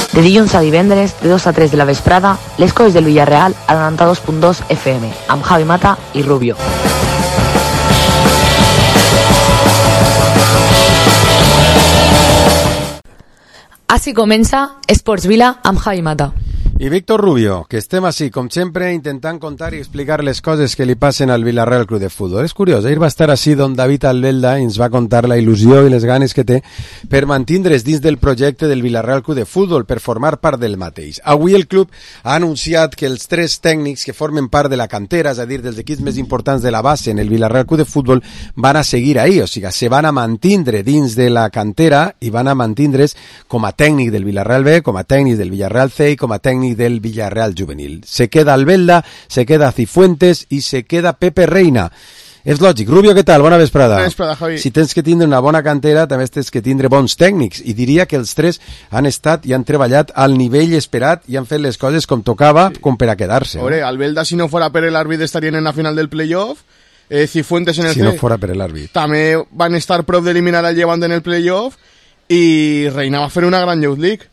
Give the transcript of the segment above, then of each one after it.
De dilluns a divendres, de 2 a 3 de la vesprada, les coses del Villarreal a 92.2 FM, amb Javi Mata i Rubio. Així comença Esports Vila amb Javi Mata. I Víctor Rubio, que estem així, com sempre, intentant contar i explicar les coses que li passen al Villarreal Club de Futbol. És curiós, ahir va estar així don David Albelda i ens va contar la il·lusió i les ganes que té per mantindre's dins del projecte del Villarreal Club de Futbol, per formar part del mateix. Avui el club ha anunciat que els 3 tècnics que formen part de la cantera, és a dir, dels equips més importants de la base en el Villarreal Club de Futbol, van a seguir ahí, o sigui, se van a mantindre dins de la cantera i van a mantindre's com a tècnic del Villarreal B, com a tècnic del Villarreal C i com a tècnic del Villarreal Juvenil. Se queda Albelda, se queda Cifuentes i se queda Pepe Reina. És lògic. Rubio, què tal? Bona vesprada. Bona vesprada, Javi. Si tens que tindre una bona cantera, també tens que tindre bons tècnics. I diria que els 3 han estat i han treballat al nivell esperat i han fet les coses com tocava, sí, com per a quedar-se. Obre, Albelda, si no fuera per el árbitro, estarien en la final del playoff. Cifuentes en el si no fora per l'àrbit. També van estar prop d'eliminar al Llevant en el playoff i Reina va fer una gran Youth League.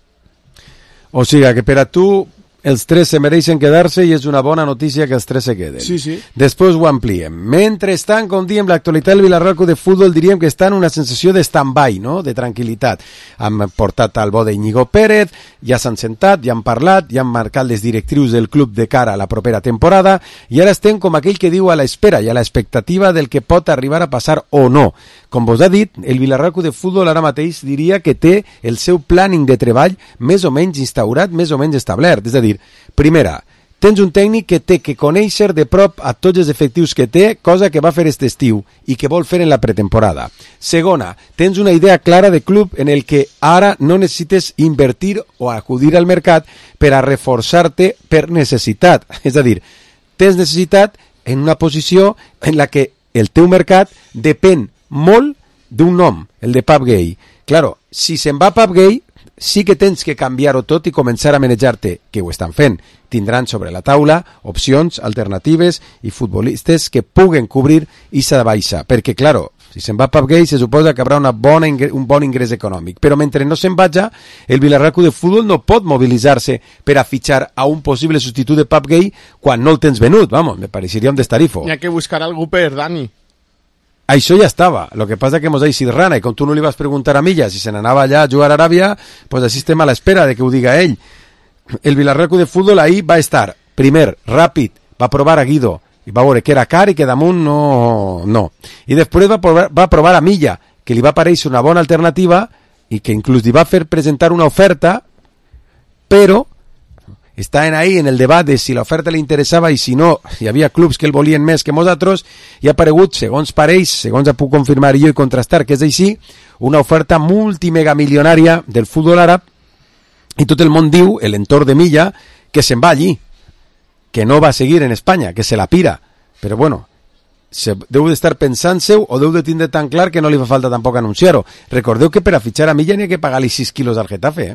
O sigui, que per a tu els 3 se mereixen quedar-se i és una bona notícia que els 3 se queden. Sí, sí. Després ho ampliem. Mentrestant, com diem, l'actualitat del Villarreal Club de Futbol diríem que està en una sensació de stand-by, no? De tranquil·litat. Han portat al bo d'Iñigo Pérez, ja s'han sentat, ja han parlat, ja han marcat les directrius del club de cara a la propera temporada i ara estem com aquell que diu a l'espera i a l'expectativa del que pot arribar a passar o no. Com vos ha dit, el Villarreal Club de Futbol ara mateix diria que té el seu planning de treball més o menys instaurat, més o menys establert. És a dir, primera, tens un tècnic que té que conèixer de prop a tots els efectius que té, cosa que va fer este estiu i que vol fer en la pretemporada. Segona, tens una idea clara de club en el que ara no necessites invertir o acudir al mercat per a reforçar-te per necessitat. És a dir, tens necessitat en una posició en la que el teu mercat depèn molt d'un nom, el de Pap Gay. Claro, si se'n va Pap Gay, sí que tens que canviar-ho tot i començar a manejar-te, que ho estan fent. Tindran sobre la taula opcions, alternatives i futbolistes que puguen cobrir issa baixa, perquè, claro, si se'n va Pap Gay se suposa que haurà un bon ingrés econòmic, però mentre no se'n vaja, el Villarreal Club de Futbol no pot mobilitzar-se per a fitxar a un possible substitut de Pap Gay quan no el tens venut, vamos, me pareixeria un destarifo. Hi ha que buscar algú per Dani. Això ja estava, lo que passa que mos ha eixit rana i com tu no li vas preguntar a Milla si se n'anava allà a jugar a Aràbia, pues així estem a l'espera de que ho diga ell. El Villarreal Club de Futbol ahir va estar, primer, ràpid, va provar a Guido i va veure que era car i que damunt no. I després va provar a Milla, que li va aparèixer una bona alternativa i que inclús li va fer presentar una oferta, però estaven ahí en el debat de si l'oferta li interessava i si no, hi havia clubs que el volien més que nosaltres, i ha aparegut, segons pareix, segons puc confirmar jo i contrastar que és així, una oferta multimegamilionària del futbol àrab, i tot el món diu, l'entorn de Milla, que se'n va allí, que no va seguir en Espanya, que se la pira. Però bueno, deu d'estar pensant-se-ho o deu de tindre tan clar que no li fa falta tampoc anunciar-ho. Recordeu que per a fitxar a Milla n'hi ha que pagar-li 6 quilos al Getafe,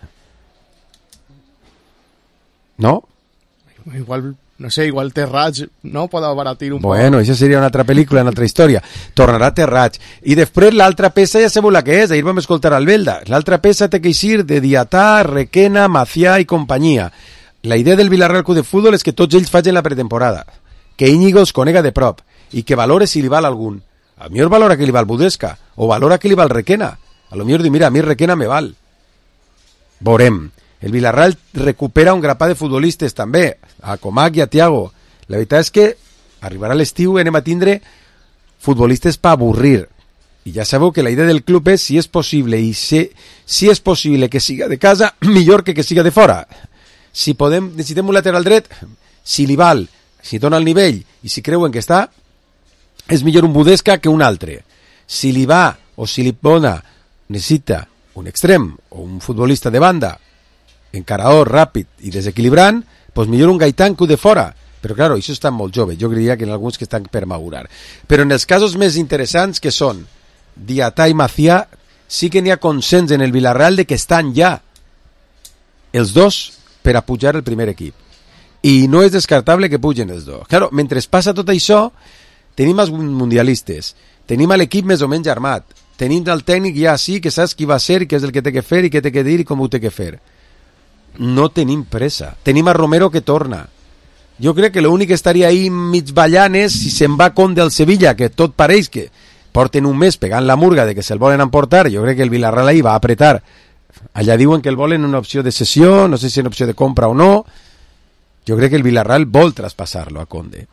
¿no? Igual, no sé, igual Terrats, ¿no? Pot abaratir un poc. Bueno, això seria una altra pel·lícula, una altra història. Tornarà Terrats. I després l'altra peça ja sabeu la que és, ahir vam escoltar Albelda. L'altra peça té que eixir de Diatà, Requena, Macià i companyia. La idea del Villarreal Club de Futbol és que tots ells facin la pretemporada, que Íñigo els conega de prop i que valore si li val algun. A millor valora que li val Budesca o valora que li val Requena. A lo millor diu, mira, a mi Requena me val. Veurem. El Villarreal recupera un grapat de futbolistes també, a Comac i a Thiago. La veritat és que arribarà l'estiu i anem a tindre futbolistes per avorrir. I ja sabeu que la idea del club és, si és possible, i si és possible que siga de casa, millor que siga de fora. Si necessitem un lateral dret, si li val, si dona el nivell i si creuen que està, és millor un Budesca que un altre. Si li va o si li dona, necessita un extrem o un futbolista de banda, encarador, ràpid i desequilibrant, doncs millor un Gaitán que de fora. Però, clar, això està molt jove. Jo diria que en alguns que estan per madurar. Però en els casos més interessants, que són Diatà i Macià, sí que n'hi ha consens en el Villarreal de que estan ja els dos per a pujar el primer equip. I no és descartable que pugen els dos. Claro, mentre passa tot això, tenim els mundialistes, tenim l'equip més o menys armat, tenim el tècnic ja sí que saps qui va ser i què és el que té que fer i què té que dir i com ho té que fer. no tenim pressa. Tenim a Romero que torna. Jo crec que l'únic que estaria ahí mig ballant és si se'n va Conde al Sevilla, que tot pareix que porten un mes pegant la murga de que se'l volen emportar. Jo crec que el Villarreal ahí va apretar. Allà diuen que el volen una opció de cessió, no sé si és una opció de compra o no. Jo crec que el Villarreal vol traspassar-lo a Conde.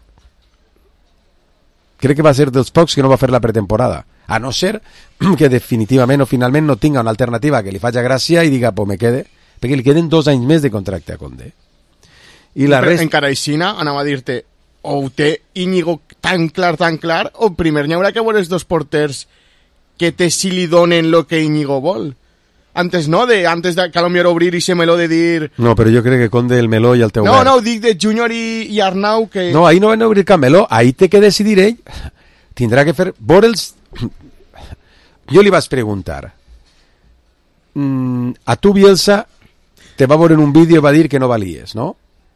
Crec que va ser dels pocs que no va fer la pretemporada. A no ser que definitivament o finalment no tinga una alternativa que li faci gràcia i diga, pues me quede, perquè li queden 2 anys més de contracte a Conde. I la resta... Encara aixina, anava a dir-te, o ho té Íñigo tan clar, o primer n'hi haurà que veure els dos porters que té si li donen lo que Íñigo vol. Antes no, antes de que a lo millor obrir i se meló de dir... No, però jo crec que Conde el meló ja el té obert. No, dic de Júnior i Arnau que... No, ahí no van a obrir cap meló, ahí té que decidir ell. Tindrà que fer... Veure'ls... Jo li vaig preguntar. A tu, Bielsa, te va veure en un vídeo i va dir que no valies, no?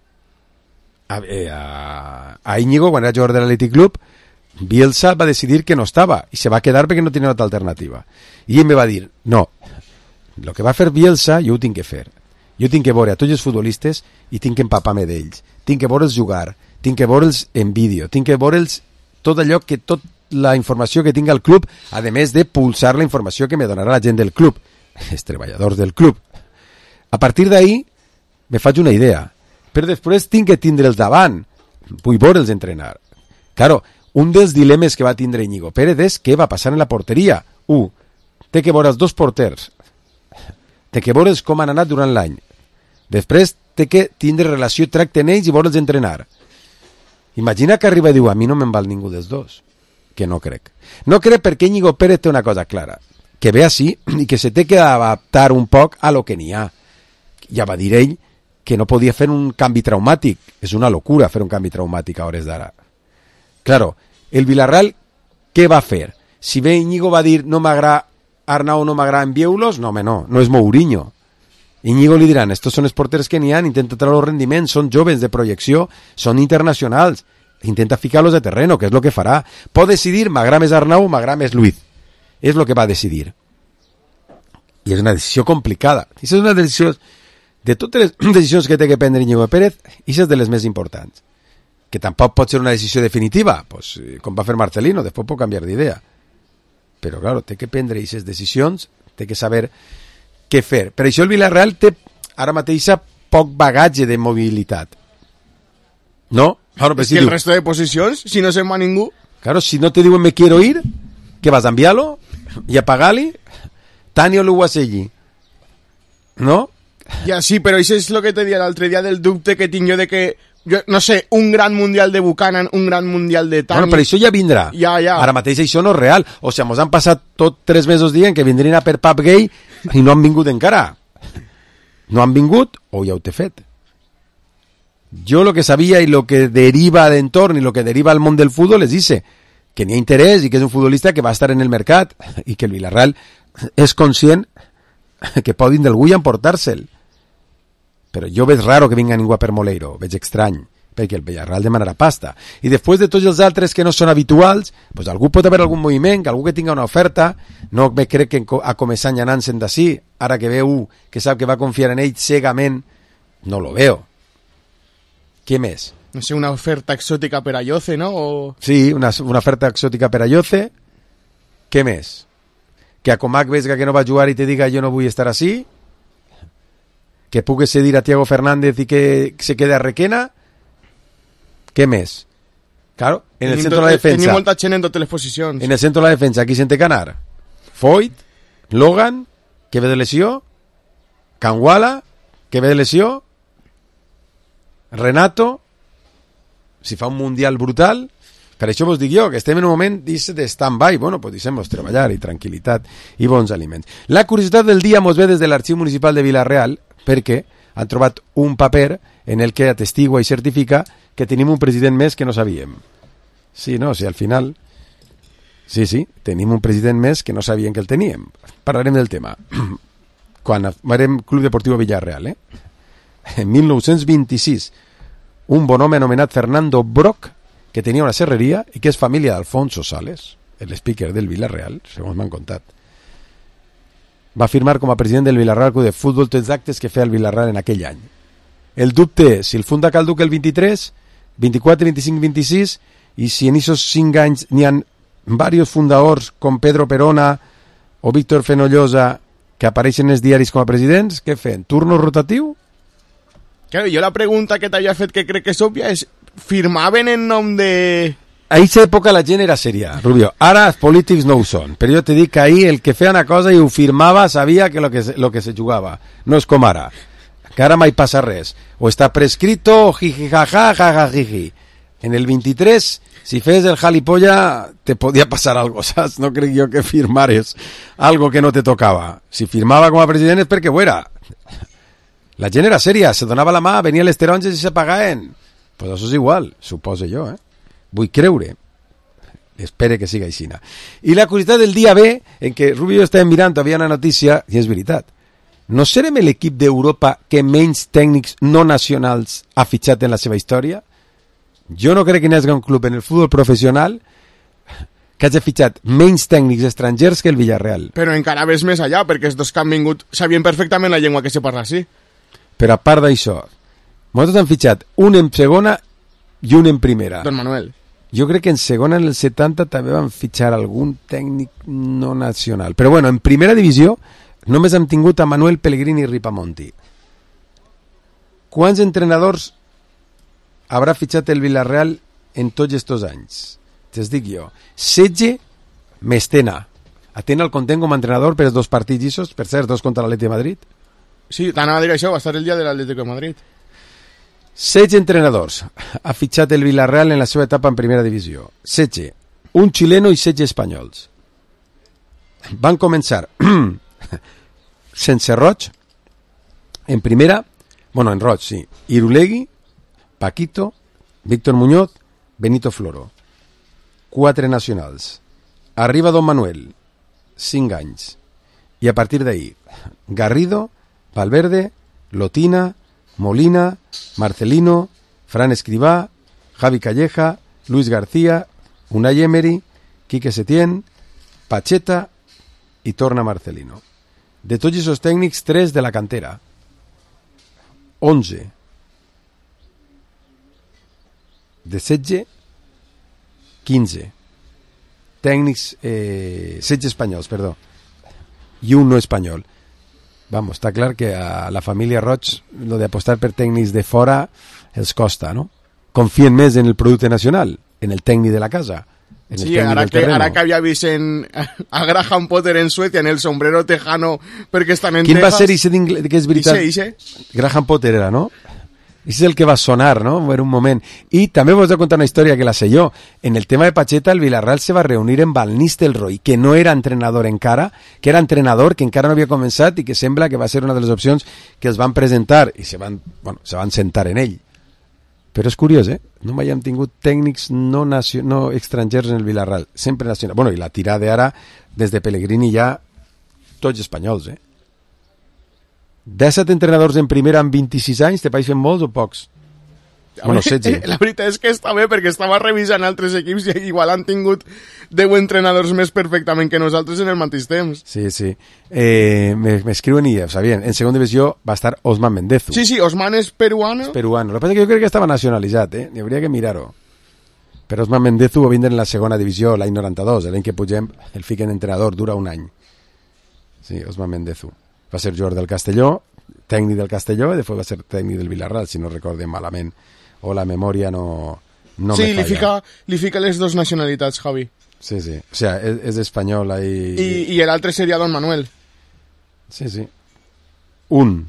A Íñigo, quan era jugador de l'Athletic Club, Bielsa va decidir que no estava i se va quedar perquè no tenia altra alternativa. I ell me va dir, no, el que va fer Bielsa jo ho tinc que fer. Jo tinc que veure a tots els futbolistes i tinc que empapar-me d'ells. Tinc que veure'ls jugar, tinc que veure'ls en vídeo, tinc que veure'ls tot allò que tot la informació que tinga el club, a més de pulsar la informació que me donarà la gent del club, els treballadors del club. A partir d'ahí me faig una idea, però després tinc que tindre'ls davant, vull veure'ls entrenar. Claro, un dels dilemes que va tindre Íñigo Pérez és què va passar en la porteria. Té que veure els dos porters, té que veure'ls com han anat durant l'any. Després té que tindre relació, tracte en ells i veure'ls entrenar. Imagina que arriba i diu, a mi no me'n val ningú dels dos. Que no crec. No crec perquè Íñigo Pérez té una cosa clara, que ve així i que se té que adaptar un poc a lo que n'hi ha. Ja va dir ell que no podia fer un canvi traumàtic. És una locura fer un canvi traumàtic a hores d'ara. Claro, el Villarreal, què va fer? Si bé Íñigo va dir, no m'agrada Arnau, no m'agrada envieu-los, no és Mourinho. Íñigo li diran, estos són els porters que n'hi ha, intenta treure els rendiments, són joves de projecció, són internacionals, intenta ficar-los a terreno, que és el que farà. Pot decidir, m'agrada més Arnau, m'agrada més Luis. És el que va decidir. I és una decisió complicada. I és una decisió, de totes les decisions que té que prendre Íñigo Pérez, i és de les més importants. Que tampoc pot ser una decisió definitiva, pues, com va fer Marcelino, després pot canviar d'idea. Però, claro, té que prendre aquestes decisions, té que saber què fer. Per això el Villarreal té ara mateix poc bagatge de mobilitat. No? Claro, és que el resto de posicions, si no se'n va ningú... Claro, si no te diuen me quiero ir, ¿qué vas a enviarlo? ¿Y a pagarle? Tani o Luguaselli. ¿No? Ja, sí, però això és el que te dia l'altre dia del dubte que tinc jo de que, jo, no sé, un gran mundial de Buchanan, un gran mundial de Tani... Bueno, però això ja vindrà. Ja. Ara mateix això no és real. O sigui, mos han passat tot 3 mesos dient que vindrien a per Pap Gay i no han vingut encara. No han vingut o ja ho té fet. Jo lo que sabia i lo que deriva d'entorn i lo que deriva al món del futbol és dice que n'hi ha interès i que és un futbolista que va estar en el mercat i que el Villarreal és conscient que pot vindre algú i emportar-se'l. Però jo veig raro que vinga ningú a per Moleiro, veig estrany, perquè el Villarreal demanarà pasta. I després de tots els altres que no són habituals, pues algú pot haver algun moviment, que algú que tinga una oferta, no me crec que a començar anant-se'n d'ací, ara que veu que sap que va confiar en ell cegament, no lo veo. Què més? No sé, una oferta exòtica per a Lloce, no? O... Sí, una oferta exòtica per a Lloce. Què més? Que a Comac vesga que no va jugar i te diga jo no vull estar així. Que pugui cedir a Thiago Fernández i que se quede a Requena. Què més? Claro, en el centre de la defensa. Tenim molta gent en totes les posicions. En el centre de la defensa, qui se'n té que anar? Foyt, Logan, que ve de lesió, Canguala, que ve de lesió, Renato, si fa un mundial brutal. Per això vos dic jo, que estem en un moment de stand-by, bueno, pues deixem-nos treballar i tranquil·litat i bons aliments. La curiositat del dia mos ve des de l'Arxiu Municipal de Vila-real, perquè han trobat un paper en el que atestigua i certifica que tenim un president més que no sabíem. Sí, no, si al final... Sí, tenim un president més que no sabien que el teníem. Parlarem del tema. Quan érem Club Deportiu Villarreal, en 1926, un bon home anomenat Fernando Brock, que tenia una serreria i que és família d'Alfonso Sales, el speaker del Villarreal, segons m'han contat. va firmar com a president del Villarreal Club de Futbol tots els actes que feia el Villarreal en aquell any. El dubte és si el funda Cal Duc el 23, 24, 25, 26, i si en aquests 5 anys n'hi ha diversos fundadors com Pedro Perona o Víctor Fenollosa que apareixen en els diaris com a presidents, què fem? Turno rotatiu? Claro, jo la pregunta que t'havia fet, que crec que és òbvia, és firmaven en nom de... A aquesta època la gent era seria, Rubio. Ara els polítics no ho són, però jo te dic que ahir el que feia una cosa i ho firmava sabia que lo que se jugava. No és com ara, que ara mai passa res. O està prescrito, o jijijaja, jajajiji. En el 23, si fes el jalipolla, te podia passar algo, saps? No crec jo que firmares algo que no te tocava. Si firmava com a president és perquè ho era. La gent era seria, se donava la mà, venien les taronges i se pagaven. Pues això és igual, suposo jo, Vull creure. Espere que siga així. I la curiositat del dia B, en què Rubio i jo estàvem mirant, havia una notícia, i és veritat. No serem l'equip d'Europa que menys tècnics no nacionals ha fitxat en la seva història? Jo no crec que n'hi hagi un club en el futbol professional que hagi fitxat menys tècnics estrangers que el Villarreal. Però encara ves més allà, perquè els dos que han vingut sabien perfectament la llengua que se parla així. Però a part d'això, nosaltres hem fitxat un en segona i un en primera. Don Manuel. Jo crec que en segona, en el 70, també van fitxar algun tècnic no nacional. Però bueno, en primera divisió només hem tingut a Manuel Pellegrini i Ripamonti. Quants entrenadors haurà fitxat el Villarreal en tots estos anys? T'es dic jo. Setge Mestena. Atena el content com a entrenador per els 2 partits llissos, per cert, 2 contra l'Atlètic de Madrid. Sí, t'anava a dir això, va estar el dia de l'Atlético de Madrid. 16 entrenadors ha fitxat el Villarreal en la seva etapa en primera divisió. 16, un xileno i 16 espanyols. Van començar sense Roig, en primera, bueno, en Roig, sí, Irulegui, Paquito, Víctor Muñoz, Benito Floro. 4 nacionals. Arriba Don Manuel, 5 anys. I a partir d'ahí, Garrido, Valverde, Lotina, Molina, Marcelino, Fran Escribá, Javi Calleja, Luis García, Unai Emery, Quique Setién, Pacheta i torna Marcelino. De tots aquests tècnics, 3 de la cantera. 11. De 16, 15. Tècnics, 16 espanyols, perdó. I un no espanyol. Vamos, està clar que a la família Roig lo de apostar per tècnics de fora els costa, no? Confien més en el producte nacional, en el tècnic de la casa, en el sí, tècnic del terreno. Ara que havia vist a Graham Potter en Suecia, en el sombrero tejano, perquè estan en Quin Texas. va ser ese que és veritat? Ixe. Graham Potter era, no? Ese és el que va sonar, ¿no? En un moment. I també vos he contar una història que la sé jo. En el tema de Pacheta, el Villarreal se va reunir amb Van Nistelrooy, que no era entrenador encara, que era entrenador, que encara no havia començat i que sembla que va ser una de les opcions que els van presentar i se van sentar en ell. Però és curiós, No mai hem tingut tècnics no estrangers en el Villarreal, sempre nacional. Bueno, i la tirada ara, des de Pellegrini ja, tots espanyols, 17 entrenadors en primera amb 26 anys, te pareixen molts o pocs? Bueno, 16. La veritat és que està bé, perquè estava revisant altres equips i igual han tingut 10 entrenadors més perfectament que nosaltres en el mateix temps. Sí, sí. M'escriuen i ja sabien. En segona divisió va estar Osman Mendezu. Sí, sí, Osman és peruano. És peruano. Lo que passa és que jo crec que estava nacionalitzat, N'hi hauria que mirar-ho. Però Osman Mendezu va vindre en la segona divisió l'any 92, l'any que pugem el fiquen entrenador, dura un any. Sí, Osman Mendezu. Va ser jugador del Castelló, tècnic del Castelló, i després va ser tècnic del Villarreal, si no recordem malament. O la memòria no sí, me falla. li fica les 2 nacionalitats, Javi. Sí, sí. O sea, és espanyol ahí. I l'altre seria Don Manuel. Sí, sí. Un.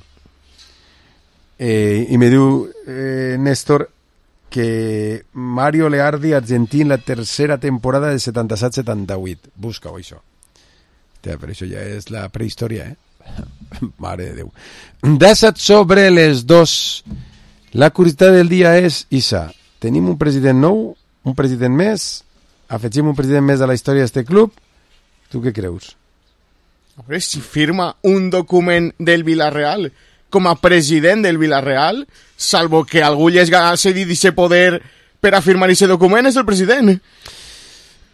I me diu Néstor que Mario Leardi argentí en la tercera temporada de 77-78. Busca-ho, això. Però això ja és la prehistòria, Mare de Déu. 17 sobre les 2. La curiositat del dia és, Isa, tenim un president nou, un president més, afegim un president més a la història d'aquest club. Tu què creus? A veure, si firma un document del Villarreal com a president del Villarreal, salvo que algú li hagi cedit aquest poder per a firmar aquest document, és el president.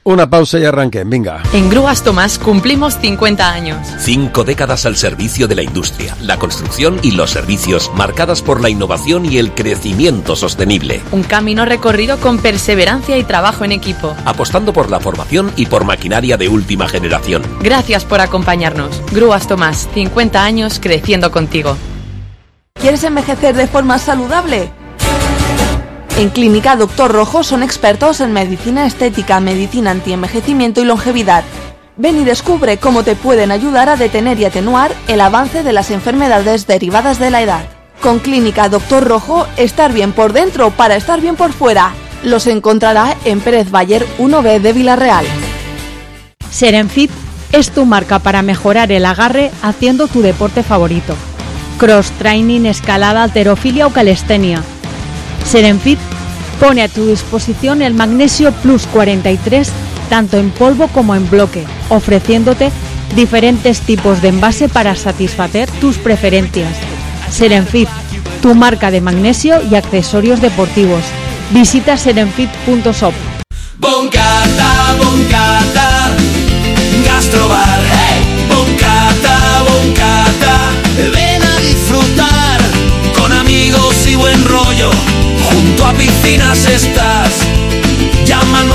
Una pausa y arranquen, venga. En Grúas Tomás cumplimos 50 años. 5 décadas al servicio de la industria, la construcción y los servicios, marcadas por la innovación y el crecimiento sostenible. Un camino recorrido con perseverancia y trabajo en equipo. Apostando por la formación y por maquinaria de última generación. Gracias por acompañarnos. Grúas Tomás, 50 años creciendo contigo. ¿Quieres envejecer de forma saludable? En Clínica Doctor Rojo son expertos en medicina estética, medicina antienvejecimiento y longevidad. Ven y descubre cómo te pueden ayudar a detener y atenuar el avance de las enfermedades derivadas de la edad. Con Clínica Doctor Rojo, estar bien por dentro para estar bien por fuera. Los encontrará en Pérez Bayer 1B de Villarreal. Serenfit es tu marca para mejorar el agarre haciendo tu deporte favorito. Cross training, escalada, halterofilia o calistenia. Serenfit pone a tu disposición el Magnesio Plus 43 tanto en polvo como en bloque, ofreciéndote diferentes tipos de envase para satisfacer tus preferencias. Serenfit, tu marca de magnesio y accesorios deportivos. Visita serenfit.shop. Boncata, Boncata, Gastrobar, hey. Boncata, Boncata, ven a disfrutar con amigos y buen rollo. Junto a piscinas estás. Llama al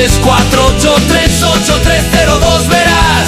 964838302, verás.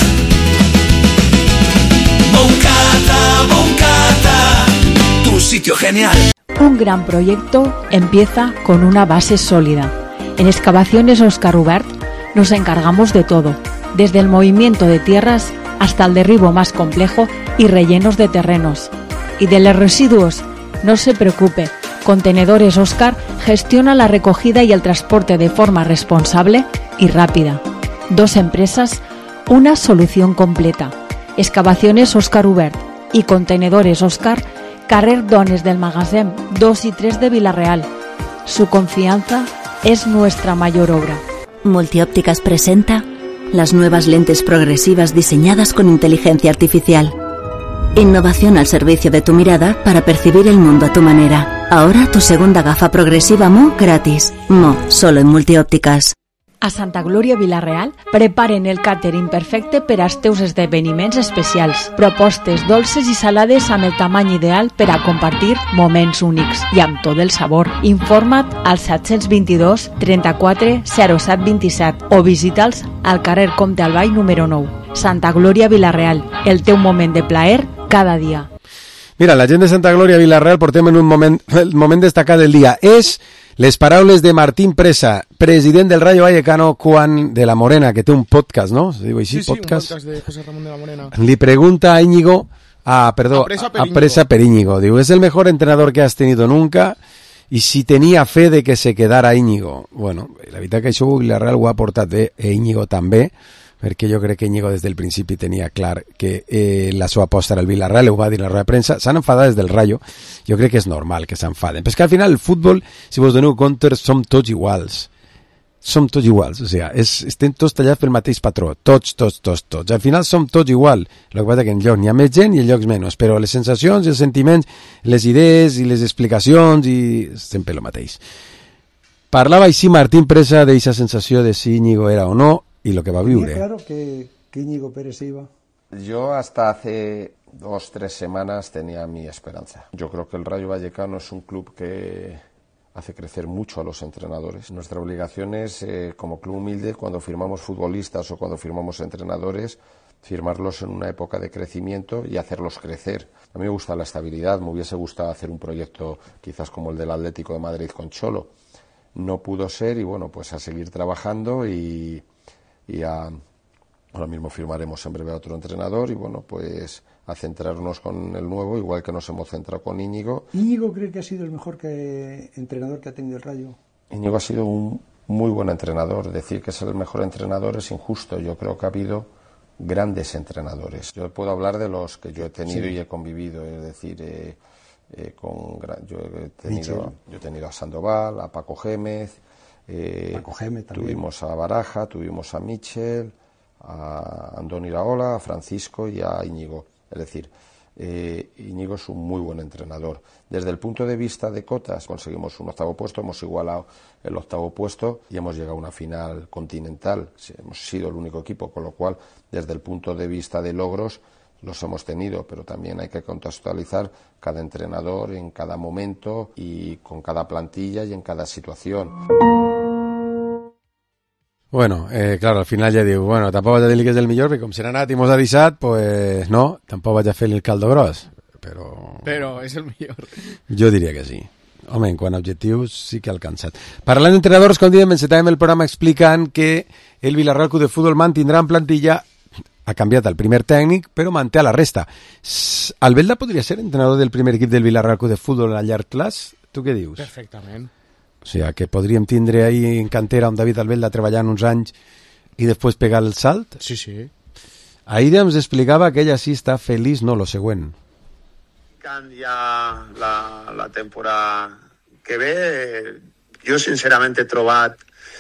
Boncata, Boncata, tu sitio genial. Un gran proyecto empieza con una base sólida. En Excavaciones Óscar Ubert nos encargamos de todo, desde el movimiento de tierras hasta el derribo más complejo y rellenos de terrenos. Y de los residuos, no se preocupe. Contenedores Óscar gestiona la recogida y el transporte de forma responsable y rápida. 2 empresas, una solución completa. Excavaciones Óscar Ubert y Contenedores Óscar, carrer Dones del Magasin 2 y 3 de Villarreal. Su confianza es nuestra mayor obra. Multiópticas presenta las nuevas lentes progresivas diseñadas con inteligencia artificial. Innovación al servicio de tu mirada para percibir el mundo a tu manera. Ahora tu segunda gafa progresiva Mo gratis. Mo, solo en Multiòptiques. A Santa Glòria Villarreal preparen el càtering perfecte per als teus esdeveniments especials. Propostes dolces i salades amb el tamany ideal per a compartir moments únics i amb tot el sabor. Informa't al 722 34 07 27 o visita'ls al carrer Comte Albay número 9. Santa Glòria Villarreal, el teu moment de plaer cada dia. Mira, la gent de Santa Glòria Villarreal portem en un moment, el moment destacat del dia. És les paraules de Martín Presa, president del Rayo Vallecano, quan de la Morena, que té un podcast, ¿no? ¿Se diu així? Sí, podcast? un podcast de José Ramón de la Morena. Li pregunta a Íñigo, a Presa per Íñigo. Diu, ¿es el mejor entrenador que has tenido nunca? I si tenia fe de que se quedara Íñigo. Bueno, la veritat que això Villarreal ho ha portat bé, Íñigo també, perquè jo crec que Íñigo des del principi tenia clar que la seva aposta era el Villarreal, ho va dir en la roda de premsa, s'han enfadat des del Rayo, jo crec que és normal que s'enfaden, però és que al final el futbol, si vos doneu compte, som tots iguals, o sigui, estem tots tallats pel mateix patró, tots, al final som tots igual, el que passa que en llocs n'hi ha més gent i en llocs menys, però les sensacions i els sentiments, les idees i les explicacions i sempre el mateix. Parlava així Martín Presa d'eixa sensació de si Íñigo era o no, y lo que va a vivir. Claro que Íñigo Pérez iba. Yo hasta hace 2-3 semanas tenía mi esperanza. Yo creo que el Rayo Vallecano es un club que hace crecer mucho a los entrenadores. Nuestra obligación es, como club humilde, cuando firmamos futbolistas o cuando firmamos entrenadores, firmarlos en una época de crecimiento y hacerlos crecer. A mí me gusta la estabilidad, me hubiese gustado hacer un proyecto quizás como el del Atlético de Madrid con Cholo. No pudo ser y bueno, pues a seguir trabajando y ahora mismo firmaremos en breve a otro entrenador y bueno, pues a centrarnos con el nuevo, igual que nos hemos centrado con Íñigo. ¿Íñigo cree que ha sido el mejor entrenador que ha tenido el Rayo? Íñigo ha sido un muy buen entrenador. Decir que es el mejor entrenador es injusto. Yo creo que ha habido grandes entrenadores. Yo puedo hablar de los que yo he tenido y he convivido, es decir, yo he tenido a Sandoval, a Paco Gémez, tuvimos a Baraja, tuvimos a Michel, a Andoni Iraola, a Francisco y a Íñigo. Es decir, Íñigo es un muy buen entrenador. Desde el punto de vista de cotas, conseguimos un 8º puesto, hemos igualado el 8º puesto y hemos llegado a una final continental. Hemos sido el único equipo, con lo cual, desde el punto de vista de logros, los hemos tenido, pero también hay que contextualizar cada entrenador en cada momento y con cada plantilla y en cada situación. Bueno, claro, al final ja diu, bueno, tampoc vaig a dir-li que és el millor, perquè com se n'ha anat i mos ha deixat, pues no, tampoc vaig a fer-li el caldo gros, però és el millor. Jo diria que sí. Home, en quant a objectius sí que ha alcançat. Parlant d'entrenadors, com dèiem, encetàvem el programa explicant que el Villarreal Club de Futbol mantindrà en plantilla, ha canviat el primer tècnic, però manté a la resta. Albelda podria ser entrenador del primer equip del Villarreal Club de Futbol a llarg plaç? Tu què dius? Perfectament. O sigui, que podríem tindre ahí en cantera un David Albelda treballant uns anys i després pegar el salt? Sí, sí. Ahir ens explicava que ella sí està feliç, no, lo següent. Ja la temporada que ve, jo sincerament he trobat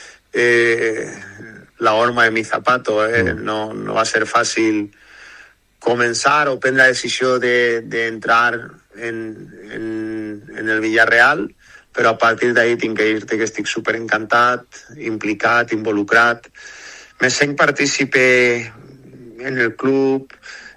la horma de mi zapato. No va ser fàcil començar o prendre la decisió d'entrar en el Villarreal, però a partir d'ahir tinc que dir-te que estic superencantat, implicat, involucrat. Me sent partícipe en el club,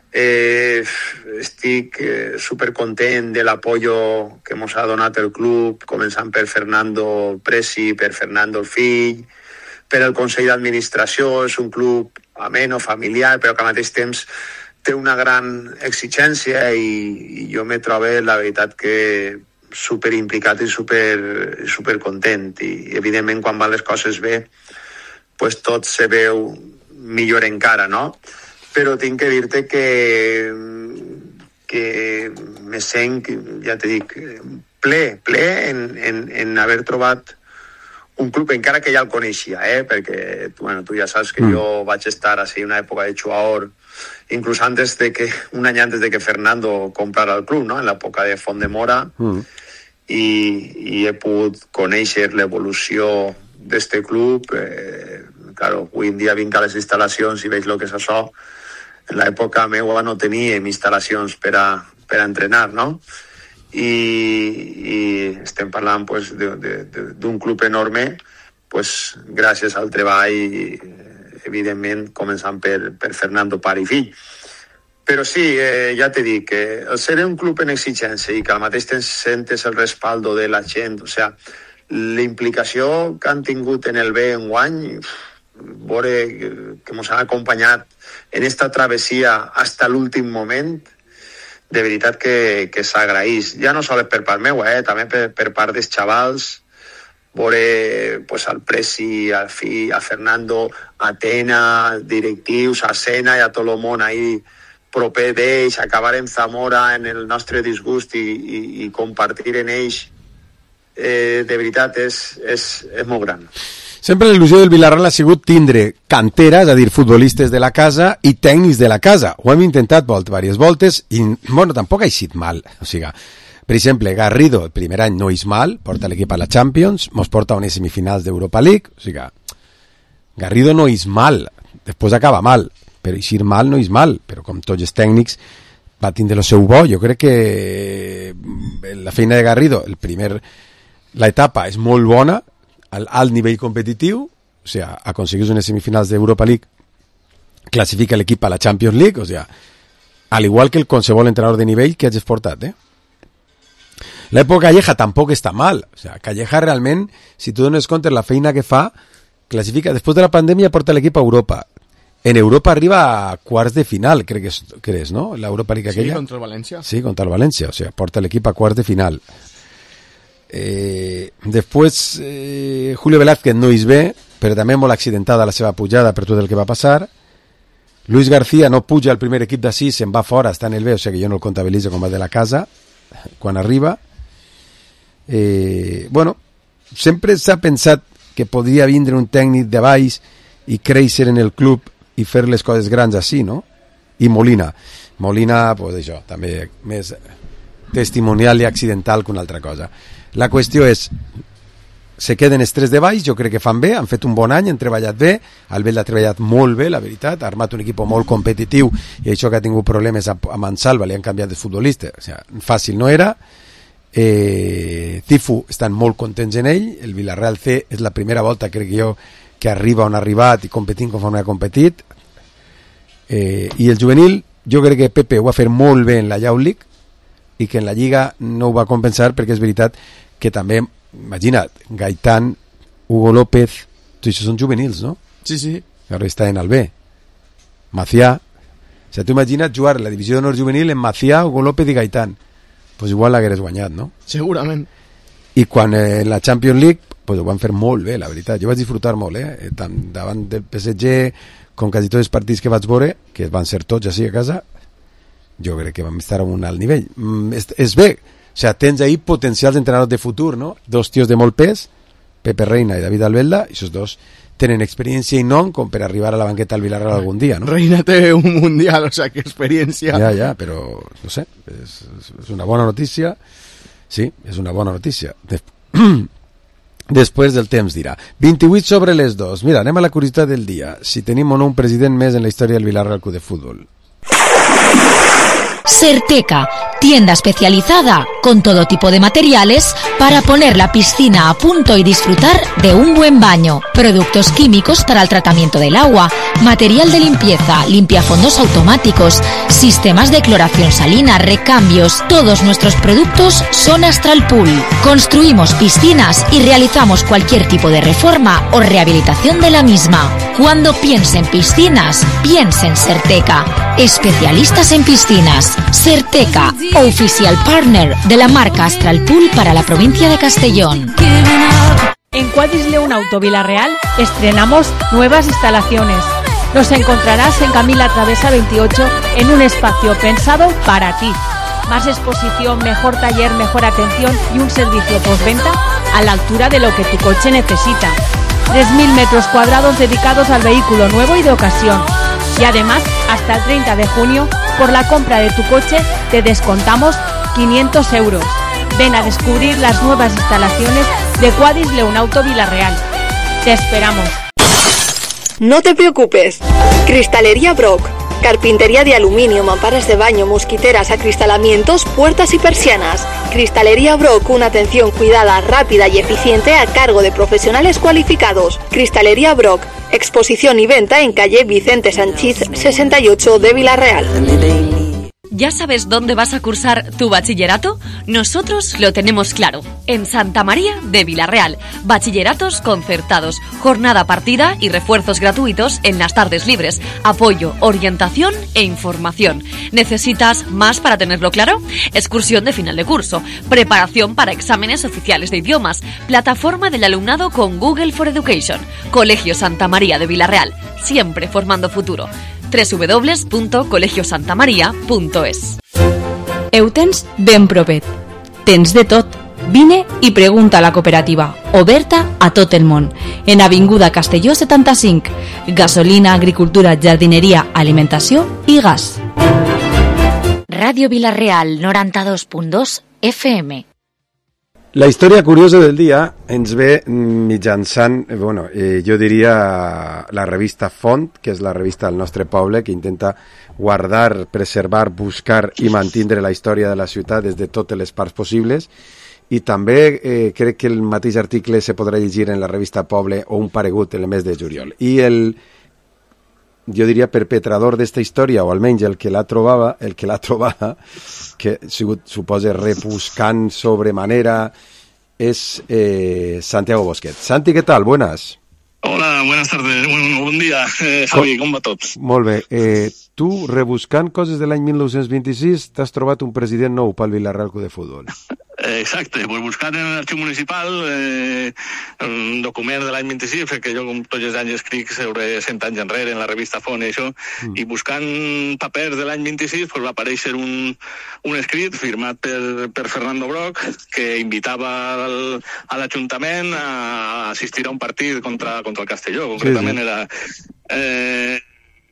estic supercontent de l'apoyo que ens ha donat el club, començant per Fernando Presi, per Fernando el fill, per el Consell d'Administració. És un club ameno, familiar, però que al mateix temps té una gran exigència i jo me trobo, la veritat, que super implicat i super content. I evidentment quan van les coses bé pues tot se veu millor encara, no? Però tinc que dir-te que me sent, ja te dic, ple en haver trobat un club, encara que ja el coneixia, perquè tu ja saps que jo vaig estar així una època de jugador, inclús un any antes de que Fernando comprara el club, no? En l'època de Font de Mora, i he pogut conèixer l'evolució d'este club. Claro, avui en dia vinc a les instal·lacions i veig el que és això. En l'època meva no teníem instal·lacions per a entrenar, no? I estem parlant pues, d'un club enorme, pues, gràcies al treball, evidentment, començant per Fernando pare i fill. Però sí, ja t'he dit que el ser un club en exigència i que al mateix temps sentes el respaldo de la gent, o sigui, la implicació que han tingut en el bé enguany, veure que ens han acompanyat en esta travessia fins l'últim moment, de veritat que s'agraeix. Ja no sols per part meu, també per part dels xavals, veure pues, al Presi, al fill, a Fernando, a Tena, directius, a Sena i a tot el món ahí proper d'ells, acabar en Zamora en el nostre disgust i compartir en ells, de veritat és molt gran. Sempre l'il·lusió del Villarreal ha sigut tindre cantera, és a dir, futbolistes de la casa i tècnics de la casa. Ho hem intentat diverses voltes i, bueno, tampoc ha eixit mal. O sigui, per exemple, Garrido, el primer any no és mal, porta l'equip a la Champions, mos porta a unes semifinals d'Europa League, o sigui, Garrido no és mal, després acaba mal, però eixir mal no és mal, però com tots els tècnics va tindre el seu bo. Jo crec que la feina de Garrido, l'etapa és molt bona, al alt nivell competitiu, o sigui, aconsegueix unes semifinals d'Europa League, classifica l'equip a la Champions League, o sigui, al igual que el qualsevol entrenador de nivell que hagis portat, L'època Calleja tampoc està mal, o sigui, Calleja realment, si tu dones compte la feina que fa, classifica, després de la pandèmia porta l'equip a Europa. En Europa arriba a quarts de final, crec que és, no? L'Europa League aquella. Sí, contra el València. Sí, contra el València, o sigui, porta l'equip a quarts de final. Després Julio Velázquez no és bé, però també molt accidentada la seva pujada per tot el que va passar. Luis García no puja al primer equip d'ací, se'n va fora, està en el B, o sigui que jo no el comptabilitzo com a de la casa quan arriba. Bueno, sempre s'ha pensat que podria vindre un tècnic de baix i créixer en el club i fer les coses grans així, no? I Molina, pues això, també més testimonial i accidental que una altra cosa. La qüestió és, se queden els 3 de baix, jo crec que fan bé, han fet un bon any, han treballat bé, el Belda ha treballat molt bé, la veritat, ha armat un equip molt competitiu, i això que ha tingut problemes a Mansalva, li han canviat de futbolista, o sigui, fàcil no era. Cifu estan molt contents en ell, el Villarreal C és la primera volta, crec jo, que arriba on ha arribat i competint conforme ha competit, i el juvenil, jo crec que Pepe ho va fer molt bé en la Youth League, i que en la Lliga no ho va compensar, perquè és veritat que també, imagina't, Gaitán, Hugo López, tots això són juvenils, no? Sí, sí. Ara està en el B. Macià. O sigui, tu imagina't jugar la divisió d'honor juvenil en Macià, Hugo López i Gaitán. Pues igual l'hagueres guanyat, no? Segurament. I quan en la Champions League, pues ho van fer molt bé, la veritat. Jo vaig disfrutar molt, tant davant del PSG, com quasi tots els partits que vaig veure, que van ser tots així a casa, jo crec que vam estar a un alt nivell. És bé. O sigui, tens ahí potencials entrenadors de futur, no? 2 tios de molt pes, Pepe Reina i David Albelda, i aquests 2 tenen experiència i nom com per arribar a la banqueta al Villarreal algun dia, no? Reina té un mundial, o sea, que experiència. Ja, però, no sé, és una bona notícia. Sí, és una bona notícia. Després del temps dirà. 28 sobre les 2. Mira, anem a la curiositat del dia. Si tenim o no un president més en la història del Villarreal Club de Fútbol. Serteca, tienda especializada con todo tipo de materiales para poner la piscina a punto y disfrutar de un buen baño. Productos químicos para el tratamiento del agua, material de limpieza, limpiafondos automáticos, sistemas de cloración salina, recambios. Todos nuestros productos son Astral Pool. Construimos piscinas y realizamos cualquier tipo de reforma o rehabilitación de la misma. Cuando piense en piscinas, piense en Serteca. Especialistas en piscinas. Serteca, oficial partner de la marca Astral Pool para la provincia de Castellón. En Quadris León Auto Villarreal estrenamos nuevas instalaciones. Nos encontrarás en Camila Travesa 28 en un espacio pensado para ti. Más exposición, mejor taller, mejor atención y un servicio postventa a la altura de lo que tu coche necesita. 3.000 metros cuadrados dedicados al vehículo nuevo y de ocasión. Y además, hasta el 30 de junio, por la compra de tu coche, te descontamos 500 euros. Ven a descubrir las nuevas instalaciones de Quadris León Auto Villarreal. Te esperamos. No te preocupes. Cristalería Brock. Carpintería de aluminio, mamparas de baño, mosquiteras, acristalamientos, puertas y persianas. Cristalería Brock, una atención cuidada, rápida y eficiente a cargo de profesionales cualificados. Cristalería Brock, exposición y venta en calle Vicente Sanchís 68 de Villarreal. ¿Ya sabes dónde vas a cursar tu bachillerato? Nosotros lo tenemos claro. En Santa María de Villarreal. Bachilleratos concertados, jornada partida y refuerzos gratuitos en las tardes libres. Apoyo, orientación e información. ¿Necesitas más para tenerlo claro? Excursión de final de curso. Preparación para exámenes oficiales de idiomas. Plataforma del alumnado con Google for Education. Colegio Santa María de Villarreal. Siempre formando futuro. www.colegiosantamaria.es. Eutens ben propet. Tens de tot. Vine i pregunta a la cooperativa, oberta a tot el món. En Avinguda Castelló 75. Gasolina, agricultura, jardineria, alimentació i gas. Radio Villarreal 92.2 FM. La història curiosa del dia ens ve mitjançant, jo diria la revista Font, que és la revista del nostre poble, que intenta guardar, preservar, buscar i mantindre la història de la ciutat des de totes les parts possibles. I també crec que el mateix article se podrà llegir en la revista Poble o un paregut en el mes de juliol. I jo diria perpetrador d'esta història, o almenys el que la trobava, que ha sigut, suposa, rebuscant sobremanera, és Santiago Bosquet. Santi, què tal? Buenas. Hola, buenas tardes, bon dia, Javi, com va tot? Molt bé. Tu, rebuscant coses de l'any 1926, t'has trobat un president nou pel Villarreal Club de Futbol. Exacte, pues buscant en l'arxiu municipal un document de l'any 26, perquè jo com tots els anys escric sobre 100 anys enrere en la revista Font i això, i buscant papers de l'any 26 pues va aparèixer un escrit firmat per Fernando Brock que invitava a l'Ajuntament a assistir a un partit contra el Castelló, concretament era...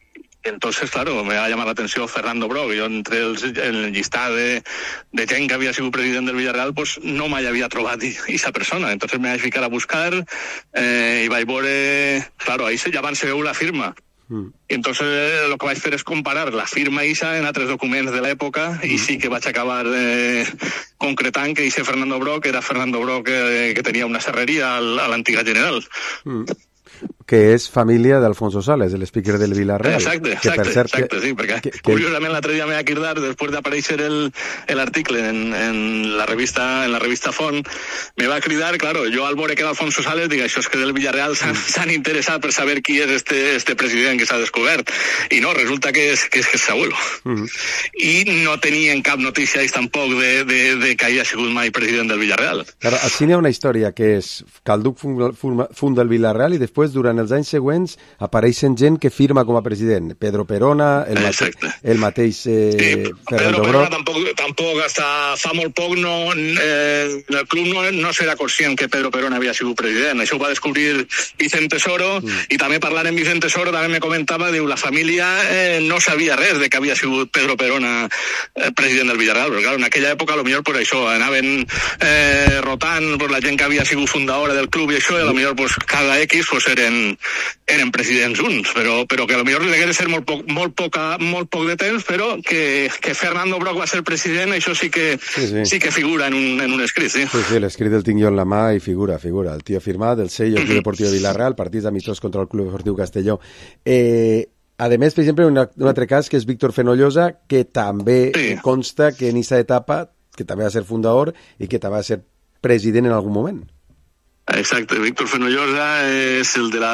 entonces, claro, me va a llamar la atención Fernando Broc. Jo entre el llistat de gent que havia sigut president del Villarreal, pues no mai havia trobat aquesta persona. Entonces me vaig ficar a buscar i vaig veure... Claro, ahí ja van se veu la firma. I entonces lo que vaig fer és comparar la firma isa en altres documents de l'època i sí que vaig acabar concretant que ese Fernando Broc era Fernando Broc que tenia una serreria a l'antiga General. Que és família d'Alfonso Sales, l'speaker del Villarreal. Exacte, sí, perquè curiosament l'altre dia m'he acordat, després d'aparèixer l'article en la revista Font, me va cridar, claro, jo al veure que era Alfonso Sales, dic, això és que del Villarreal s'han interessat per saber qui és este president que s'ha descobert, i no, resulta que és Saúl. I no tenien cap notícia tampoc de que hagi sigut mai president del Villarreal. Claro, així n'hi ha una història que és Calduc funda el Villarreal i després, durant els anys següents, apareixen gent que firma com a president. Pedro Perona, el mateix Fernando Broc. Pedro Perona tampoc hasta fa molt poc el club no serà conscient que Pedro Perona havia sigut president. Això ho va descobrir Vicent Tesoro i també parlant amb Vicent Tesoro també me comentava, diu, la família no sabia res de que havia sigut Pedro Perona president del Villarreal, però clar, en aquella època potser per això anaven rotant la gent que havia sigut fundadora del club i això, i potser cada X eren presidents uns, però que potser degué de ser molt poc de temps, però que Fernando Broc va ser president, això sí que figura en un escrit, sí. Sí, l'escrit el tinc jo en la mà i figura. El tio ha firmat, el sello Club Deportiu de Villarreal, partits amistosos contra el Club Deportiu Castelló. A més, per exemple, un altre cas que és Víctor Fenollosa, que també consta que en aquesta etapa, que també va ser fundador i que també va ser president en algun moment. Exacte, Víctor Fenollosa és el de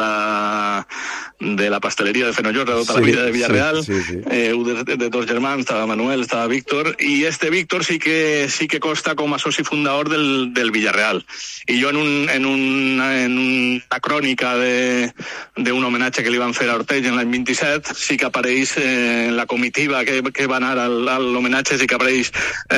la pasteleria de Fenollosa tota la vida de Villarreal. De dos germans, estava Manuel, estava Víctor, i este Víctor sí que consta com a soci fundador del Villarreal. I jo en una crònica d'un homenatge que li van fer a Ortell en l'any 27, sí que apareix en la comitiva que va anar a l'homenatge, sí que apareix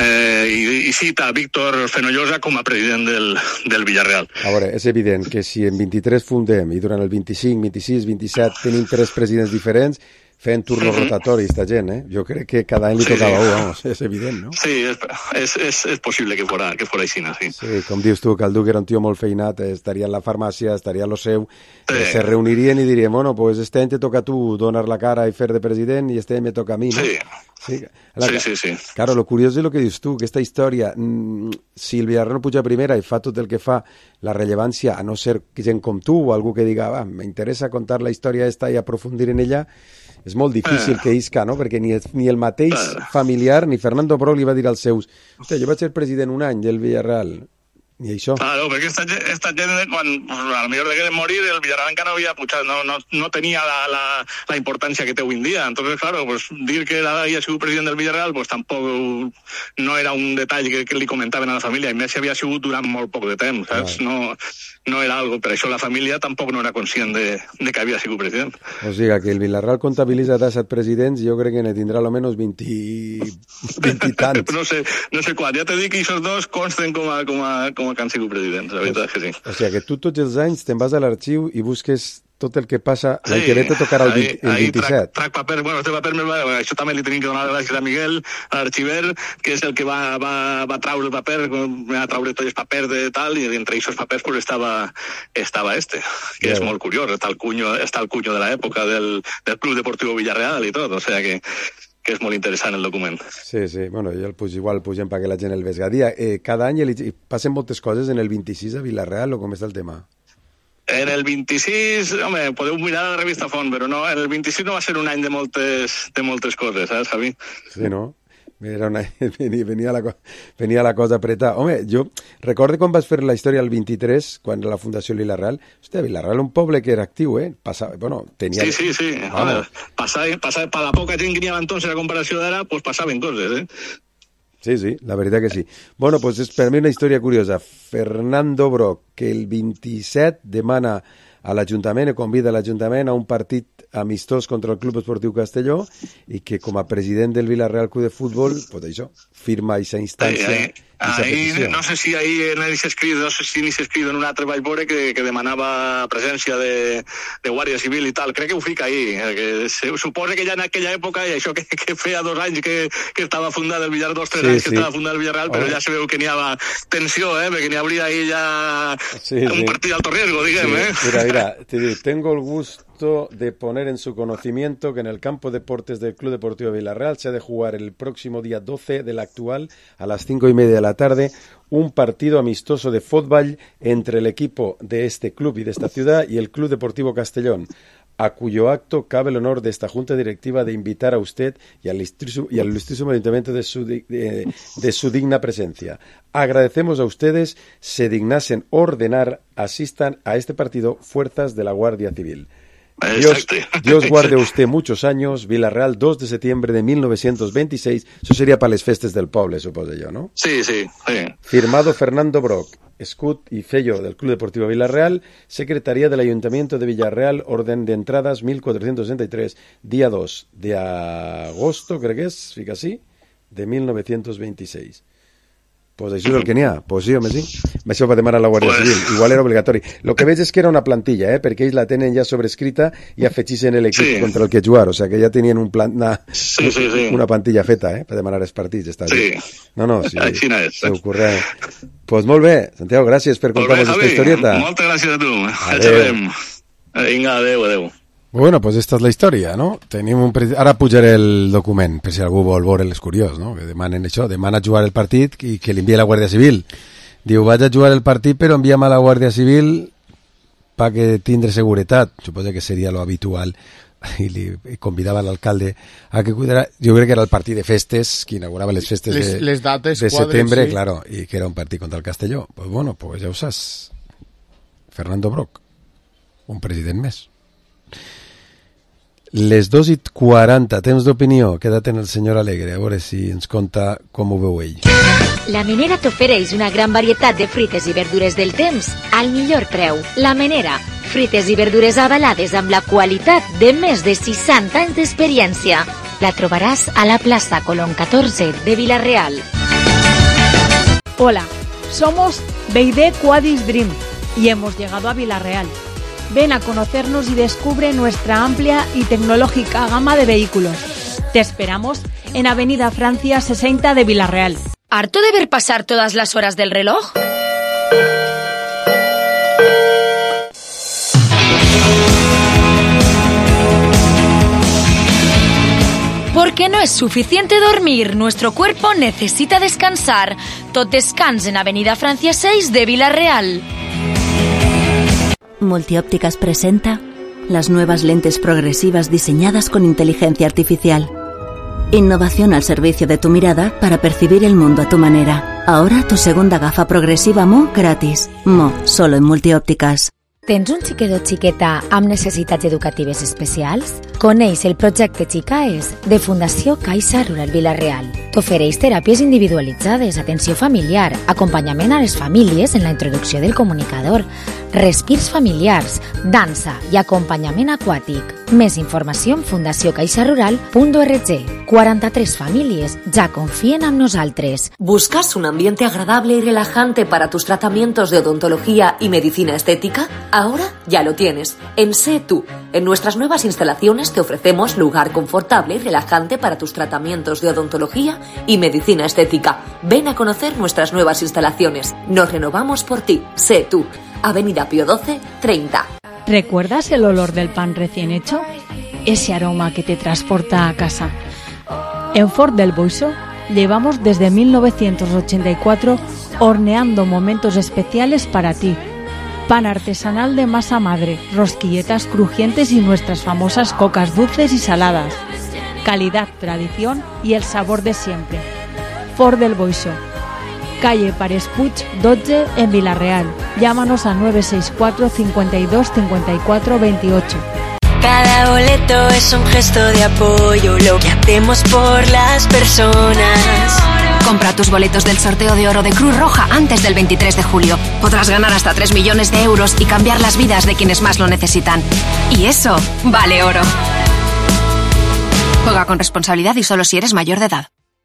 i cita Víctor Fenollosa com a president del Villarreal. A veure, és evident que si en 23 fundem i durant el 25, 26, 27 tenim 3 presidents diferents, fent turnos rotatoris, esta gent, Jo crec que cada any li tocava vamos, és evident, no? Sí, és possible que fora així, sí. Sí, com dius tu, Calduc era un tio molt feinat, estaria en la farmàcia, estaria a lo seu, se reunirien i dirien, bueno, pues este any te toca a tu donar la cara i fer de president i este any me toca a mi, no? Sí. Claro, lo curiós és el que dius tu, que esta història, si el Villarreal no puja a primera i fa tot el que fa, la rellevància, a no ser gent com tu o algú que diga, m'interessa contar la història esta i aprofundir en ella, és molt difícil que isca, no? Perquè ni el mateix familiar, ni Fernando Broc li va dir als seus, hòstia, jo vaig ser president un any del Villarreal. Ni això. Claro, perquè esta gent, quan a lo millor de morir, el Villarreal encara no havia pujat, no tenia la importància que té avui en dia. Entonces, claro, pues, dir que havia sigut president del Villarreal, pues tampoc no era un detall que li comentaven a la família, i més si havia sigut durant molt poc de temps, saps? No era algo, per això la família tampoc no era conscient de que havia sigut president. O sigui, que el Villarreal comptabilitza 17 presidents, jo crec que ne tindrà almenys 20 i tants. No sé quan, ja t'he dit que aquests dos consten com que han sigut presidents, la veritat és que sí. O sigui, que tu tots els anys te'n vas a l'arxiu i busques tot el que passa, el que ve te tocarà el 27. Trac paper, bueno, este paper, això també li tenim que donar les gràcies a Miguel, a l'arxiver, que és el que va traure el paper, va traure tots els papers de tal, i entre aquests papers pues, estava que és molt curiós, està el cuño de l'època del Club Deportiu Villarreal i tot, o sigui que és molt interessant el document. Sí, bueno, jo igual pugem perquè la gent el vesgadia. Cada any passen moltes coses en el 26 a Villarreal, o com està el tema? En el 26, home, podeu mirar a la revista Font, però no, en el 26 no va ser un any de moltes coses, saps, Javi? Sí, no? Venia la cosa apretada. Home, jo recordo quan vas fer la història el 23, quan la Fundació Villarreal. Hòstia, Villarreal un poble que era actiu, Passava, bueno, tenia... Sí. Passava, per la poca gent que n'hi havia entonces, a comparació d'ara, pues passaven coses, Sí, la veritat que sí. Bueno, pues és per mi una història curiosa. Fernando Broc, que el 27 demana a l'Ajuntament, convida l'Ajuntament a un partit amistós contra el Club Esportiu Castelló i que com a president del Villarreal Club de Futbol, pues això, firma aquesta instància. Ahí, no sé si ahí en ese escrito, no sé si ni s'ha escrit en un altre vaig veure que demanava presència de Guàrdia Civil i tal. Crec que ho fica ahí. Que suposa que ja en aquella època, i això que feia 2 anys que estava fundat el Villarreal, 2 o 3 anys que estava fundat el Villarreal, però ja se veu que n'hi havia tensió, perquè n'hi hauria ahí ja un partit d'alto riesgo, diguem, Mira, te digo, tengo el gusto de poner en su conocimiento que en el campo de deportes del Club Deportivo Villarreal se ha de jugar el próximo día 12 del actual a las 5:30 de la tarde un partido amistoso de fútbol entre el equipo de este club y de esta ciudad y el Club Deportivo Castellón, a cuyo acto cabe el honor de esta Junta Directiva de invitar a usted y al ilustrísimo Ayuntamiento de su digna presencia. Agradecemos a ustedes se dignasen ordenar asistan a este partido fuerzas de la Guardia Civil. Dios guarde a usted muchos años. Villarreal, 2 de septiembre de 1926. Eso sería para les festes del poble, supongo yo, ¿no? Sí. Firmado Fernando Broc, escut y sello del Club Deportivo Villarreal, Secretaría del Ayuntamiento de Villarreal, orden de entradas 1463, día 2 de agosto, creo que es, fica así, de 1926. Pues això és el que n'hi ha. Pues sí, home, sí. Això va demanar la Guàrdia Civil. Igual era obligatori. Lo que veig és que era una plantilla, perquè ells la tenen ja sobrescrita i afegixen l'equip contra el que jugar. O sea, que ja tenien una plantilla feta, per demanar els partits. Està bé. No, sí. Se ocorre. Pues molt bé, Santiago, gràcies per contar-nos aquesta historieta. Moltes gràcies a tu. Adéu. Vinga, adéu. Bueno, pues esta és la història, no? Ara pujaré el document, per si algú vol veure les curiós, no? Que demanen això, demana jugar el partit i que l'envia la Guàrdia Civil. Diu, vaig a jugar el partit, però envia'm a la Guàrdia Civil para que tindre seguretat. Suposo que seria lo habitual. I li convidava l'alcalde a que cuidara. Jo crec que era el partit de festes, que inaugurava les festes les dates, de setembre, sí. Claro, i que era un partit contra el Castelló. Pues bueno, pues ja ho saps. Fernando Broc, un president més. Les 2:40, temps d'opinió, queda't en el senyor Alegre, a veure si ens conta com ho veu ell. La Menera t'ofereix una gran varietat de fruites i verdures del temps al millor preu. La Menera, fruites i verdures avalades amb la qualitat de més de 60 anys d'experiència. La trobaràs a la plaça Colón 14 de Villarreal. Hola, somos Beide Quadis Dream y hemos llegado a Villarreal. Ven a conocernos y descubre nuestra amplia y tecnológica gama de vehículos. Te esperamos en Avenida Francia 60 de Villarreal. ¿Harto de ver pasar todas las horas del reloj? Porque no es suficiente dormir, nuestro cuerpo necesita descansar. Tot descans en Avenida Francia 6 de Villarreal. Multiópticas presenta las nuevas lentes progresivas diseñadas con inteligencia artificial. Innovación al servicio de tu mirada para percibir el mundo a tu manera. Ahora tu segunda gafa progresiva Mo gratis. Mo, solo en Multiópticas. Tens un xiquet o xiqueta amb necessitats educatives especials? Coneix el projecte Xicaes de Fundació Caixa Rural Villarreal. T'ofereix teràpies individualitzades, atenció familiar, acompanyament a les famílies en la introducció del comunicador, respirs familiars, dansa i acompanyament aquàtic. Més informació en fundaciocaixarural.org. 43 famílies ya confíen en nosaltres. ¿Buscas un ambiente agradable y relajante para tus tratamientos de odontología y medicina estética? Ahora ya lo tienes. En Sé Tú. En nuestras nuevas instalaciones te ofrecemos lugar confortable y relajante para tus tratamientos de odontología y medicina estética. Ven a conocer nuestras nuevas instalaciones. Nos renovamos por ti. Sé Tú. Avenida Pío XII, 30. ¿Recuerdas el olor del pan recién hecho? Ese aroma que te transporta a casa. En Ford del Boixo llevamos desde 1984 horneando momentos especiales para ti. Pan artesanal de masa madre, rosquilletas crujientes y nuestras famosas cocas dulces y saladas. Calidad, tradición y el sabor de siempre. Ford del Boixo. Calle Pares Puig 12 en Villarreal. Llámanos a 964 52 54 28. Cada boleto es un gesto de apoyo, lo que hacemos por las personas. Compra tus boletos del sorteo de oro de Cruz Roja antes del 23 de julio. Podrás ganar hasta 3 millones de euros y cambiar las vidas de quienes más lo necesitan. Y eso vale oro. Juega con responsabilidad y solo si eres mayor de edad.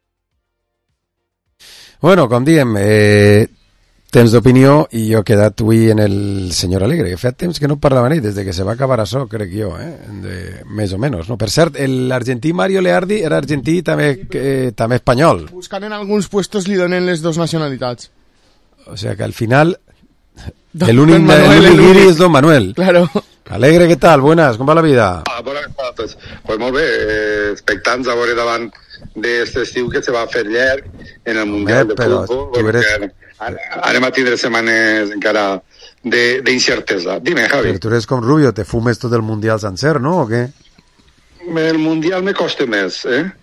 Bueno, com diem, temps d'opinió i jo he quedat avui en el senyor Alegre, que fa temps que no parlava amb ell, des de que se va acabar això, crec jo, més o menys. No? Per cert, l'argentí Mario Leardi era argentí també espanyol. Buscant en alguns puestos li donen les dos nacionalitats. O sea que al final l'únic guiri és Don Manuel. Claro. Alegre, què tal? Buenas, com va la vida? Buenas a tots. Pues molt bé, expectants a veure davant d'aquest estiu que se va fer llarg en el Mundial de Futbol. Anem a tindre setmanes encara d'incertesa. Dime, Javi. Però tu eres com Rubio, te fumes tot el Mundial sencer, no? O què? El Mundial me costa més,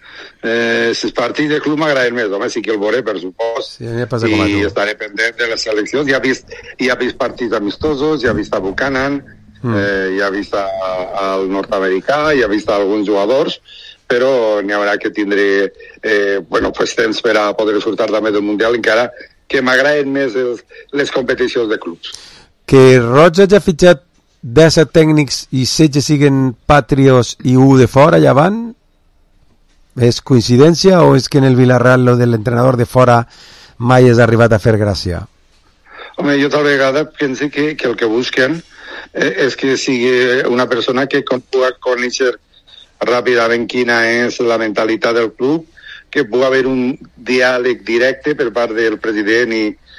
els partits de club m'agraden més, home, sí que el veuré, per supost, sí, i estaré pendent de les seleccions. Ja he vist partits amistosos, ja he vist a Buchanan, ja he vist al nord-americà, ja he vist alguns jugadors, però n'hi haurà que tindre temps per a poder disfrutar també del Mundial, encara que m'agraden més les competicions de clubs. Que Roig hagi fitxat 17 tècnics i 16 siguen patrios i 1 de fora allà van, és coincidència o és que en el Villarreal lo de l'entrenador de fora mai has arribat a fer gràcia? Home, jo tal vegada penso que el que busquen és que sigui una persona que pugui conèixer ràpidament quina és la mentalitat del club, que pugui haver un diàleg directe per part del president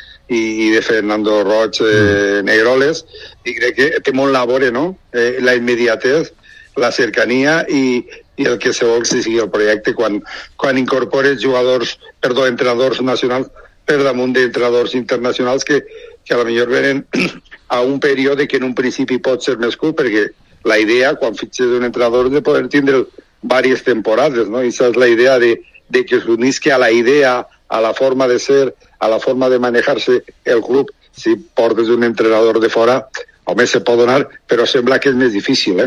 i de Fernando Roig Negroles, i crec que té molt a veure, no? La immediatez, la cercania i el que se vol que sigui el projecte quan incorpores entrenadors nacionals per damunt d'entrenadors internacionals que a lo millor venen a un període que en un principi pot ser més curt, perquè la idea, quan fitxes un entrenador, és de poder tindre diverses temporades, no? I aquesta és la idea de que s'unisqui a la idea, a la forma de ser, a la forma de manejar-se el club. Si portes un entrenador de fora, home, se pot donar, però sembla que és més difícil,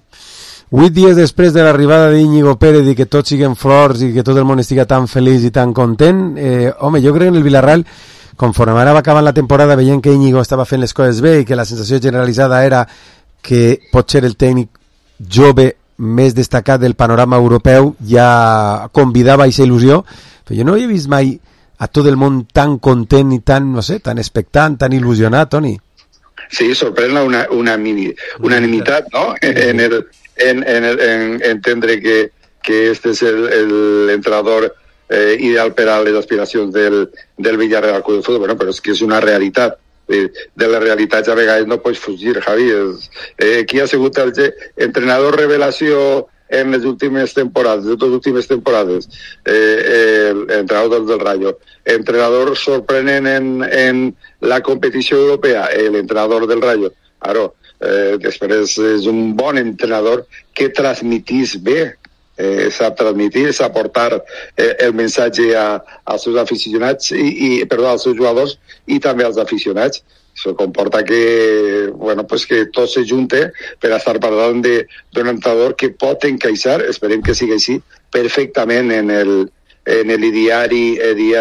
8 dies després de l'arribada d'Íñigo Pérez i que tots siguin flors i que tot el món estigui tan feliç i tan content, home, jo crec que en el Villarreal, conforme ara va acabant la temporada, veient que Íñigo estava fent les coses bé i que la sensació generalitzada era que pot ser el tècnic jove més destacat del panorama europeu, ja convidava a aquesta il·lusió, però jo no he vist mai a tot el món tan content i tan, no sé, tan expectant, tan il·lusionat, Toni. Sí, sorprèn la unanimitat, no?, en entendre que este és l'entrenador ideal per a les aspiracions del Villarreal Club de Futbol. Bueno, però és que és una realitat. De les realitats a vegades no pots fugir, Javi. Qui ha sigut el entrenador revelació en les últimes temporades, les dues últimes temporades? L'entrenador del Rayo. Entrenador sorprenent en la competició europea, l'entrenador del Rayo. Ara, després és un bon entrenador que transmitís bé, sap transmitir, sap portar el missatge als seus aficionats, als seus jugadors i també als aficionats. Això comporta que, que tot se junte per estar parlant d'un entrenador que pot encaixar, esperem que sigui així, perfectament en el diari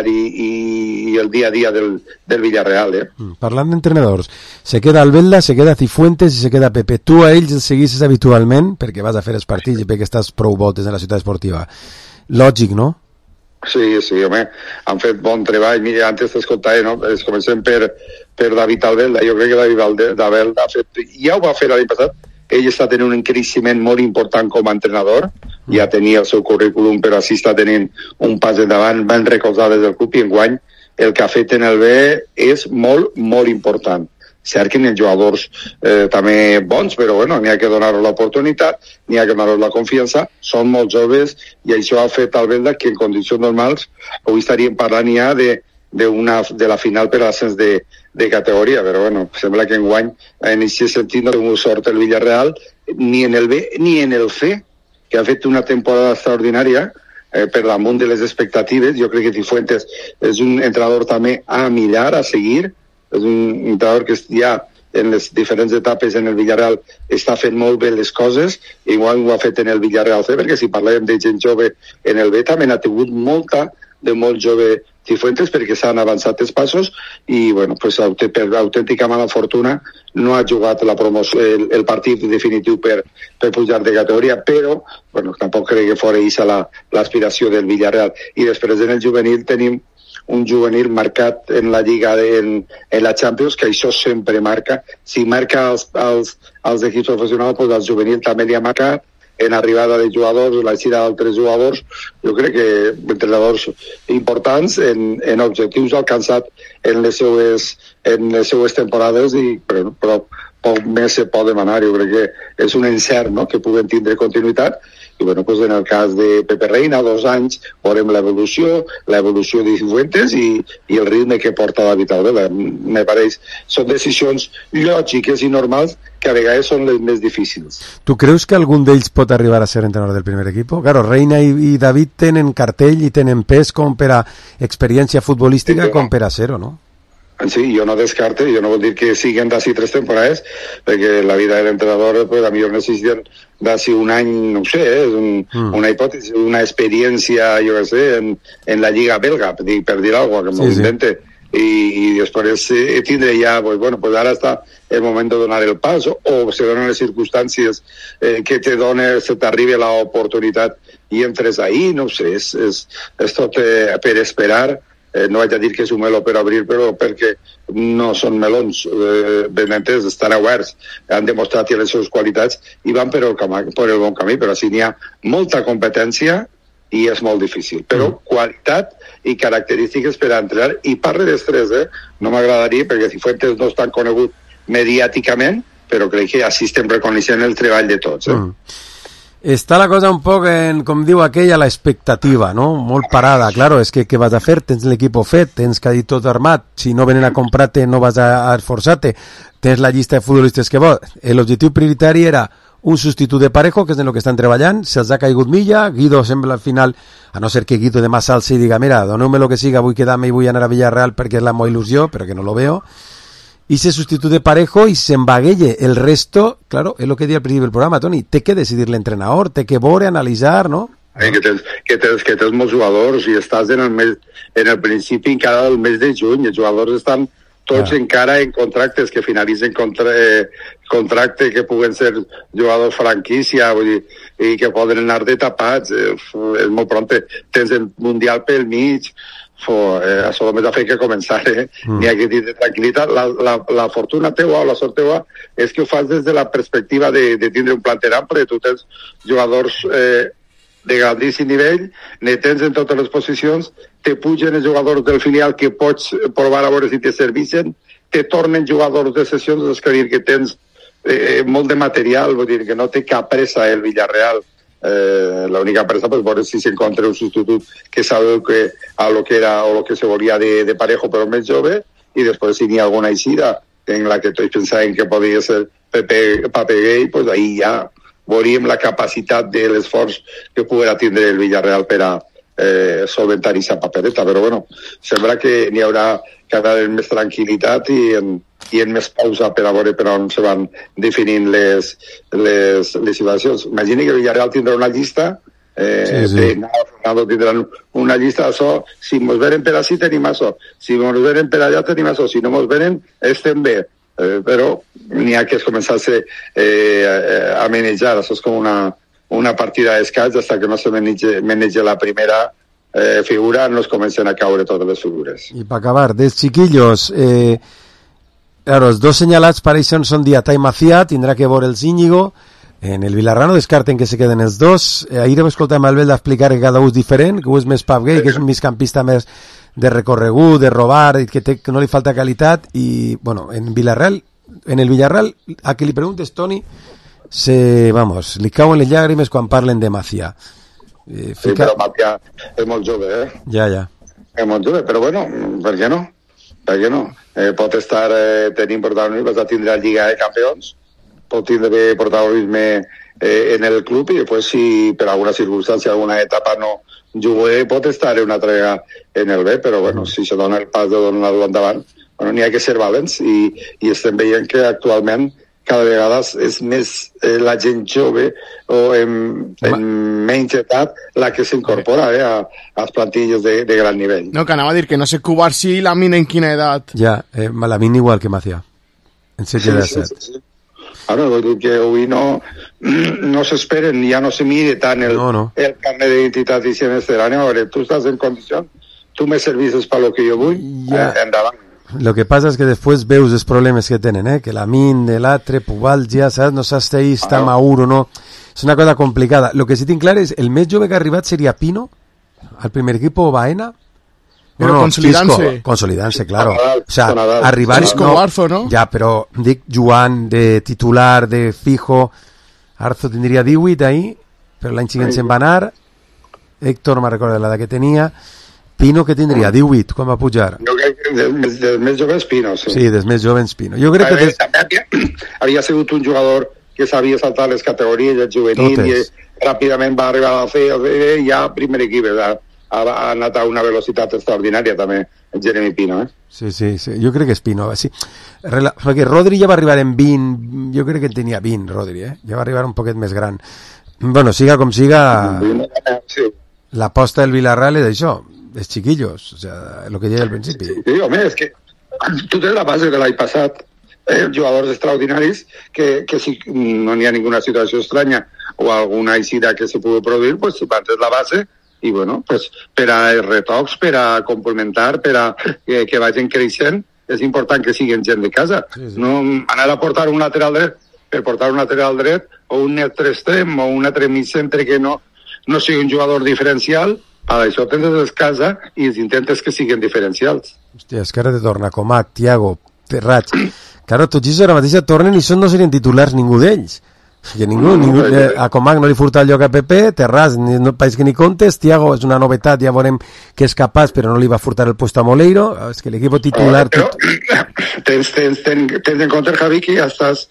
i el dia a dia del Villarreal. Parlant d'entrenadors, se queda Albelda, se queda Cifuentes i se queda Pepe. Tu a ells els seguisses habitualment perquè vas a fer els partits i perquè estàs prou voltes en la ciutat esportiva. Lògic, no? Sí, home, han fet bon treball. Mira, antes t'escoltava, no? Comencem per David Albelda. Jo crec que David Albelda ja ho va fer l'any passat. Ell està tenint un creixement molt important com a entrenador, ja tenia el seu currículum, però així està tenint un pas endavant, van recolzar des del club i enguany el que ha fet en el B és molt, molt important. Cert que n'hi ha jugadors també bons, però n'hi ha que donar-los l'oportunitat, n'hi ha que donar-los la confiança, són molt joves i això ha fet Albelda que en condicions normals avui estaríem parlant ja de la final per l'ascens de categoria, però sembla que enguany en aquest sentit no tingut sort el Villarreal ni en el B ni en el C, que ha fet una temporada extraordinària per damunt de les expectatives. Jo crec que Cifuentes és un entrenador també a mirar, a seguir, és un entrenador que ja en les diferents etapes en el Villarreal està fent molt bé les coses, igual ho ha fet en el Villarreal C, perquè si parlem de gent jove en el B també n'ha tingut molta de molt jove Cifuentes perquè s'han avançat els passos i bueno, pues, per autèntica mala fortuna no ha jugat la promoció, el partit definitiu per pujar de categoria, però bueno, tampoc crec que fora aquesta l'aspiració del Villarreal. I després en el juvenil tenim un juvenil marcat en la Lliga, en la Champions, que això sempre marca. Si marca als equips professionals, doncs al juvenil també li ha marcat en arribada de jugadors, l'eixida d'altres jugadors. Jo crec que entrenadors importants en objectius alcançat en les seues temporades, però poc més se pot demanar. Jo crec que és un encert, no?, que puguem tindre continuïtat. I bueno, pues en el cas de Pepe Reina, 2 anys, veurem l'evolució de Cifuentes i el ritme que porta David Albela. Me pareix, són decisions lògiques i normals que a vegades són les més difícils. ¿Tú creus que algun d'ells pot arribar a ser entrenador del primer equipo? Claro, Reina i David tenen cartell i tenen pes com per a experiència futbolística com per a ser-ho, no? Sí, jo no descarte, jo no vol dir que siguin d'ací 3 temporades, perquè la vida de l'entrenador, pues, a millor necessiten d'ací un any, no ho sé, és una hipòtesi, una experiència, jo què sé, en la Lliga belga, per dir alguna cosa, que m'ho invente. I després tindre ja, pues ara està el moment de donar el pas, o se donen les circumstàncies que se t'arribi l'oportunitat i entres ahí, no ho sé, és tot per esperar. No vaig a dir que és un meló per obrir, però perquè no són melons, ben entès, estan oberts, han demostrat les seves qualitats i van per el bon camí, però així n'hi ha molta competència i és molt difícil, però qualitat i característiques per a entrenar. I parle d'estrès, no m'agradaria, perquè Cifuentes no és tan conegut mediàticament, però crec que així estem reconeixent el treball de tots. Està la cosa un poc en, com diu aquell, a l'expectativa, no? Molt parada, claro, és que què vas a fer? Tens l'equip fet, tens quasi tot armat, si no venen a comprar-te no vas a esforçar-te, tens la llista de futbolistes que vols. L'objectiu prioritari era un substitut de Parejo, que és en el que estan treballant, se'ls ha caigut milla, Guido sembla al final, a no ser que Guido demà s'alci i diga, mira, doneu-me el que siga, vull quedar-me i vull anar a Villarreal perquè és la meva il·lusió, però que no lo veo. Y se sustituye Parejo y se embaguelle. El resto, claro, es lo que di al principio del programa, Toni, té que decidir l'entrenador, té que veure, analitzar, no? Que tens molts jugadors i estàs en el principi encara del mes de juny, els jugadors estan tots encara en contractes que finalitzen contracte que puguen ser jugadors franquícia, vull dir, i que poden anar de tapats, és molt pront, tens el Mundial pel mig, això només ha fet que començar, n'hi ha que dir de tranquil·litat. La fortuna teua o la sort teua és que ho fas des de la perspectiva de tindre un planter ample. Tu tens jugadors de grandíssim nivell, ne tens en totes les posicions, te pugen els jugadors del filial que pots provar a veure si te servixen, te tornen jugadors de sessions, és que dir que tens molt de material, vull dir que no té cap pressa el Villarreal. L'única pressa pues veure si s'encontra un substitut que sabe a lo que era o lo que se volia de Parejo però més jove, i després si n'hi ha alguna eixida en la que tots pensaven que podia ser Papegay, pues ahí ja veuríem la capacitat de l'esforç que poguera tindre el Villarreal per a solventar aquesta papereta, però bueno, sembla que n'hi haurà cada vegada més tranquil·litat i en més pausa per a veure per on se van definint les situacions. Imagini que Villarreal tindrà una llista, Fernando tindran una llista d'això, si mos venen per així tenim això, si mos venen per allà tenim això, si no mos venen estem bé, però n'hi ha que començar-se a manejar. Això és com una partida d'escacs, fins que no se maneja la primera figura no es comencen a caure totes les figures. I per acabar, dels chiquillos, claro, els dos senyalats pareixen són Diatà i Macià, tindrà que veure els Íñigo. En el Vilarrano descarten que se queden els dos. Ahir hem escoltat a Albelda explicar que cada un és diferent, que un és més Papegay, que és un migcampista més de recorregut, de robar, que no li falta qualitat. I, bueno, en el Villarreal, a qui li preguntes, Toni, li cauen les llàgrimes quan parlen de Macià. Sí, però Macià és molt jove, Ja. És molt jove, però bueno, per què no? Per què no? Pot estar tenint protagonisme, vas a tindre la Lliga de Campions, pot tindre protagonisme en el club, i després si per alguna circumstància, alguna etapa no jugué, pot estar una entrega en el B, però bueno, si se dona el pas de donar-lo endavant, bueno, n'hi ha que ser valents, i estem veient que actualment cada vegada és més la gent jove o en menys edat la que s'incorpora a les plantilles de gran nivell. No, que anava a dir que no sé Cubar si Lamine en quina edat. Ja, Lamine igual que Macià. En 7 de 7. Sí. Ara, vull dir que avui no s'esperen, ja no se mire tant el carnet d'identitat i semestral. A veure, tu estàs en condició, tu me services per lo que jo vull, endavant. Lo que pasa es que después veus els problemes que tenen, que la min de l'altre, pubalgia, saps? No saps si està maur o no. És una cosa complicada. Lo que sí tinc clar és, el més jove que ha arribat seria Pino, al primer equipo Baena. Però consolidant-se. Consolidant-se, claro. O sea, arribar... Arzo, ¿no? Ja, però dic Joan de titular, de fijo. Arzo tindria 18 ahí, però l'any següent se'n va anar. Héctor, me recorda l'edat que tenia. Pino, que tindria? 18, quan va pujar? Jo crec que dels més joves Pino, sí. Sí, dels més joves Pino. Jo crec que... També havia sigut un jugador que sabia saltar les categories, el juvenil, i ràpidament va arribar a fer ja primer equip, ha anat a una velocitat extraordinària també, el Jeremy Pino, Sí, jo crec que és Pino, sí. Perquè Rodri ja va arribar en 20, jo crec que en tenia 20, Rodri, ja va arribar un poquet més gran. Bueno, siga com siga, l'aposta del Villarreal és això, els chiquillos, o sea, el que deia al principi. Sí, home, és que tu tens la base de l'any passat, jugadors extraordinaris que si no n'hi ha ninguna situació estranya o alguna eixida que se pugui produir, pues tens la base i bueno, pues per a retocs, per a complementar, per a que vagin creixent, és important que siguin gent de casa. No anar a portar un lateral dret per portar un lateral dret o un altre extrem o un altre mig centre que no sigui un jugador diferencial. A això tens des casa i els intentes que siguin diferencials. Hòstia, és que ara te torna Comac, Thiago, Terrats. Claro, tots ells ara mateix tornen i no serien titulars ningú d'ells. Que ningú, a Comac no li furta el lloc a Pepe, Terrats, no pareix que ni comptes, Thiago és una novetat, ja veurem que és capaç, però no li va furtar el puesto a Moleiro. És que l'equip titular... Però tens en compte, Javi, que ja estàs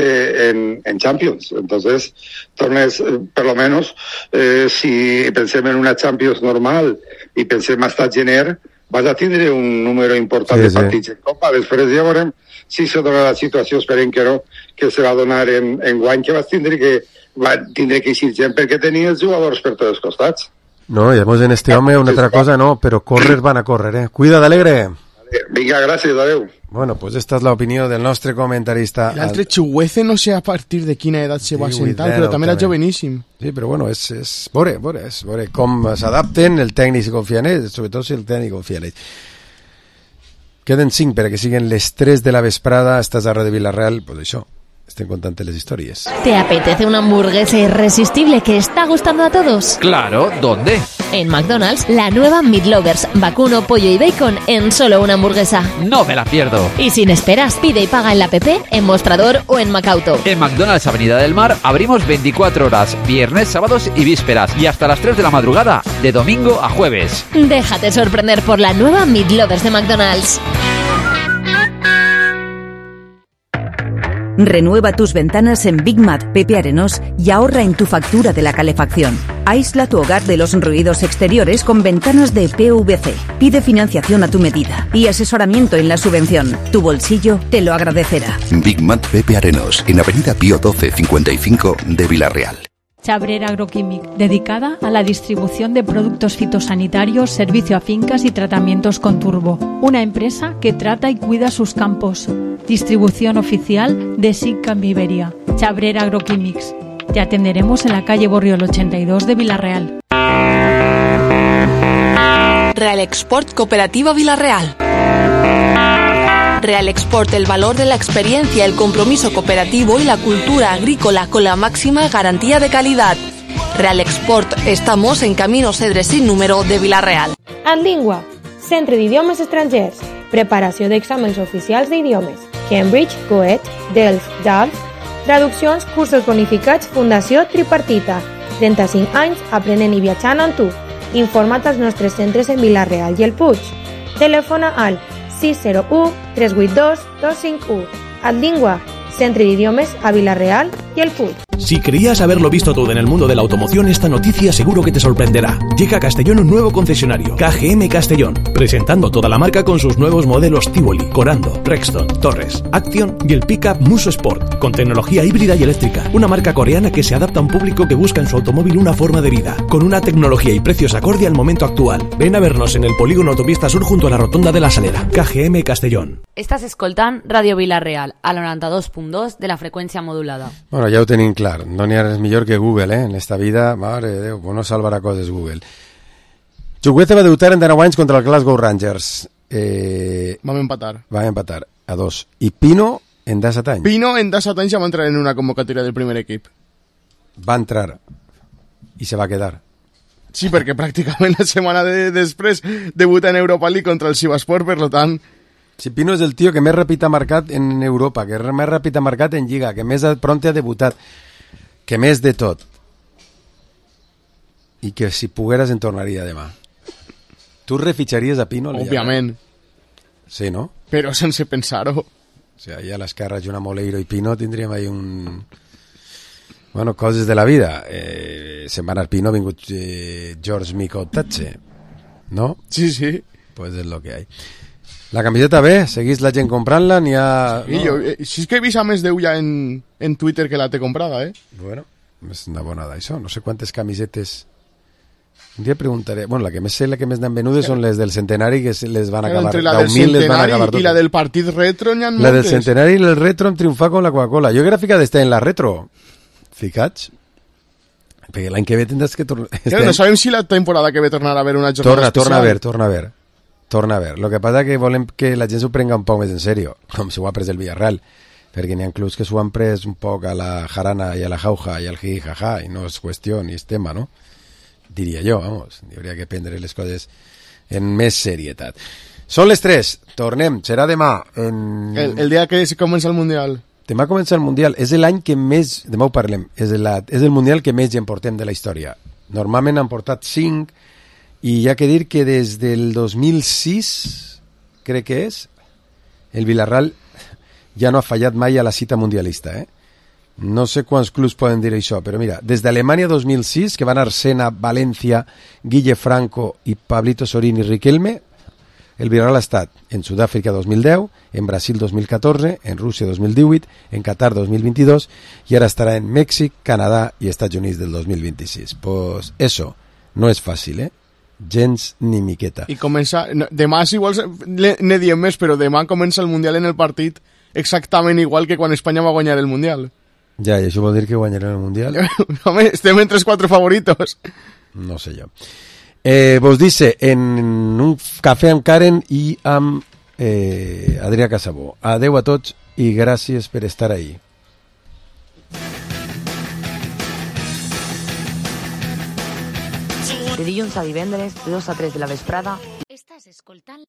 en Champions. Entonces, tornes, per lo menos, si pensem en una Champions normal i pensem hasta gener, vas a tindre un número important de partits en Copa. Després ja veurem si se dona la situació, esperem que no, que se va donar en guany, que vas tindre que eixir gent perquè tenies jugadors per tots els costats. No, ja mos en este home una altra cosa, no, però córrer van a córrer, Cuida d'Alegre. Vinga, gràcies, adeu. Bueno, pues esta és l'opinió del nostre comentarista. L'altre Chuguece no sé a partir de quina edat se va sentar, però també era joveníssim. Sí, però bueno, és veure com s'adapten, el tècnic si confia en ells, sobretot si el tècnic confia en ells. Queden 5 perquè siguen les 3 de la vesprada, estàs a Radio Villarreal, pues això, estén contando las historias. ¿Te apetece una hamburguesa irresistible que está gustando a todos? Claro, ¿dónde? En McDonald's, la nueva Meat Lovers, vacuno, pollo y bacon en solo una hamburguesa. No me la pierdo. Y sin esperas, pide y paga en la app, en Mostrador o en Macauto. En McDonald's Avenida del Mar abrimos 24 horas, viernes, sábados y vísperas, y hasta las 3 de la madrugada, de domingo a jueves. Déjate sorprender por la nueva Meat Lovers de McDonald's. Renueva tus ventanas en Big Mat Pepe Arenós y ahorra en tu factura de la calefacción. Aísla tu hogar de los ruidos exteriores con ventanas de PVC. Pide financiación a tu medida y asesoramiento en la subvención. Tu bolsillo te lo agradecerá. Big Mat Pepe Arenós, en Avenida Pío 12 55 de Villarreal. Chabrera Agroquímic, dedicada a la distribución de productos fitosanitarios, servicio a fincas y tratamientos con turbo. Una empresa que trata y cuida sus campos. Distribución oficial de SICAM Iberia. Chabrera Agroquímics. Te atenderemos en la calle Borriol 82 de Villarreal. Real Export Cooperativa Villarreal. Real Export, el valor de la experiencia, el compromiso cooperativo y la cultura agrícola con la máxima garantía de calidad. Real Export, estamos en Camino Cedres sin número de Villarreal. Adlingua, Centre d'Idiomes Estrangers, preparació d'exàmens oficials d'idiomes, Cambridge, Goethe, Delft, DALF, traduccions, cursos bonificats, Fundació Tripartita, 35 anys aprenent i viatjant amb tu. Informa't als nostres centres en Villarreal i el Puig. Telefona al 601 382 251. Adlingua, Centre d'Idiomes a Villarreal i el Puig. Si creías haberlo visto todo en el mundo de la automoción, esta noticia seguro que te sorprenderá. Llega a Castellón un nuevo concesionario, KGM Castellón, presentando toda la marca con sus nuevos modelos Tivoli, Corando, Rexton, Torres, Action y el pickup Muso Sport, con tecnología híbrida y eléctrica. Una marca coreana que se adapta a un público que busca en su automóvil una forma de vida, con una tecnología y precios acorde al momento actual. Ven a vernos en el polígono Autopista Sur junto a la rotonda de la Salera. KGM Castellón. Estàs escoltant Radio Vila-real, a la 92.2 de la freqüència modulada. Bueno, ja ho tenim clar. No n'hi ha res millor que Google, en esta vida. Mare de Déu, no salvarà coses Google. Chukwueze va debutar en 19 anys contra el Glasgow Rangers. Vam empatar a 2. I Pino en 17 anys. Pino en 17 anys ja va entrar en una convocatòria del primer equip. Va entrar i se va quedar. Sí, perquè pràcticament la setmana després debuta en Europa League contra el Sivasspor, per lo tant... Sí, Pino és el tio que més ràpid ha marcat en Europa, que més ràpid ha marcat en Lliga, que més pront ha debutat, que més de tot. I que si pogueres en tornaria demà. Tu refitxaries a Pino? Òbviament. Sí, no? Però sense pensar-ho. O sigui, allà a l'esquerra, Juna Moleiro i Pino, tindríem ahí un... Bueno, coses de la vida. Se'n va anar Pino, ha vingut George Mikotache, ¿no? Sí, sí. Pues és lo que hay. La camiseta bé, seguís la gent comprant-la, n'hi ha... Sí, jo, sí és que he vist a més d'eu ja en Twitter que la té comprada, Bueno, és una bona d'això. No sé quantes camisetes... Un dia preguntaré... Bueno, la que més sé, la que més n'han venudes són les del centenari, que les van acabar. Entre la del centenari i la del partit retro n'hi ha moltes. La del centenari i el retro han triomfat com la Coca-Cola. Jo que era ficat d'estar en la retro. Ficats? Perquè l'any que ve tindràs que tornar... No sabem si la temporada que ve tornarà a haver una jornada especial. Torna a ver. Lo que passa que volem que la gent s'ho prenga un poc més en sèrio, com s'ho ha pres el Villarreal, perquè n'hi ha clubs que s'ho han pres un poc a la jarana i a la jauja i al jijaja, i no és qüestió ni és tema, no? Diria jo, vamos, hauria que prendre les coses en més serietat. Són les 3, tornem, serà demà. El dia que comença el Mundial. Demà comença el Mundial, és l'any que més, demà ho parlem, és el Mundial que més gent portem de la història. Normalment han portat 5, i hi ha que dir que des del 2006, crec que és, el Villarreal ja no ha fallat mai a la cita mundialista, No sé quants clubs poden dir això, però mira, des d'Alemanya 2006, que van Arsena, València, Guille Franco i Pablito Sorín i Riquelme, el Villarreal ha estat en Sud-àfrica 2010, en Brasil 2014, en Rússia 2018, en Qatar 2022, i ara estarà en Mèxic, Canadà i Estats Units del 2026. Pues eso, no és fàcil, gens ni miqueta. I comença... Demà, si vols, ne diem més, però demà comença el Mundial en el partit exactament igual que quan Espanya va guanyar el Mundial. Ja, i això vol dir que guanyarem el Mundial? Home, estem entre els 4 favoritos. No sé jo. Vos dice en un cafè amb Karen i amb Adrià Casabó. Adeu a tots i gràcies per estar ahí. De dilluns a divendres, de 2 a 3 de la vesprada. Estás escoltant...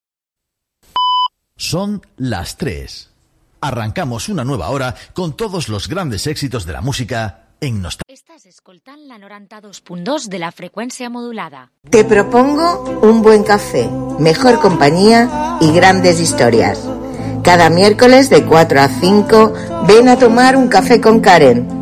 Son las 3. Arrancamos una nueva hora con todos los grandes éxitos de la música en Nostalgia. Estás escoltant la 92.2 de la frecuencia modulada. Te propongo un buen café, mejor compañía y grandes historias. Cada miércoles de 4 a 5 ven a tomar un café con Karen.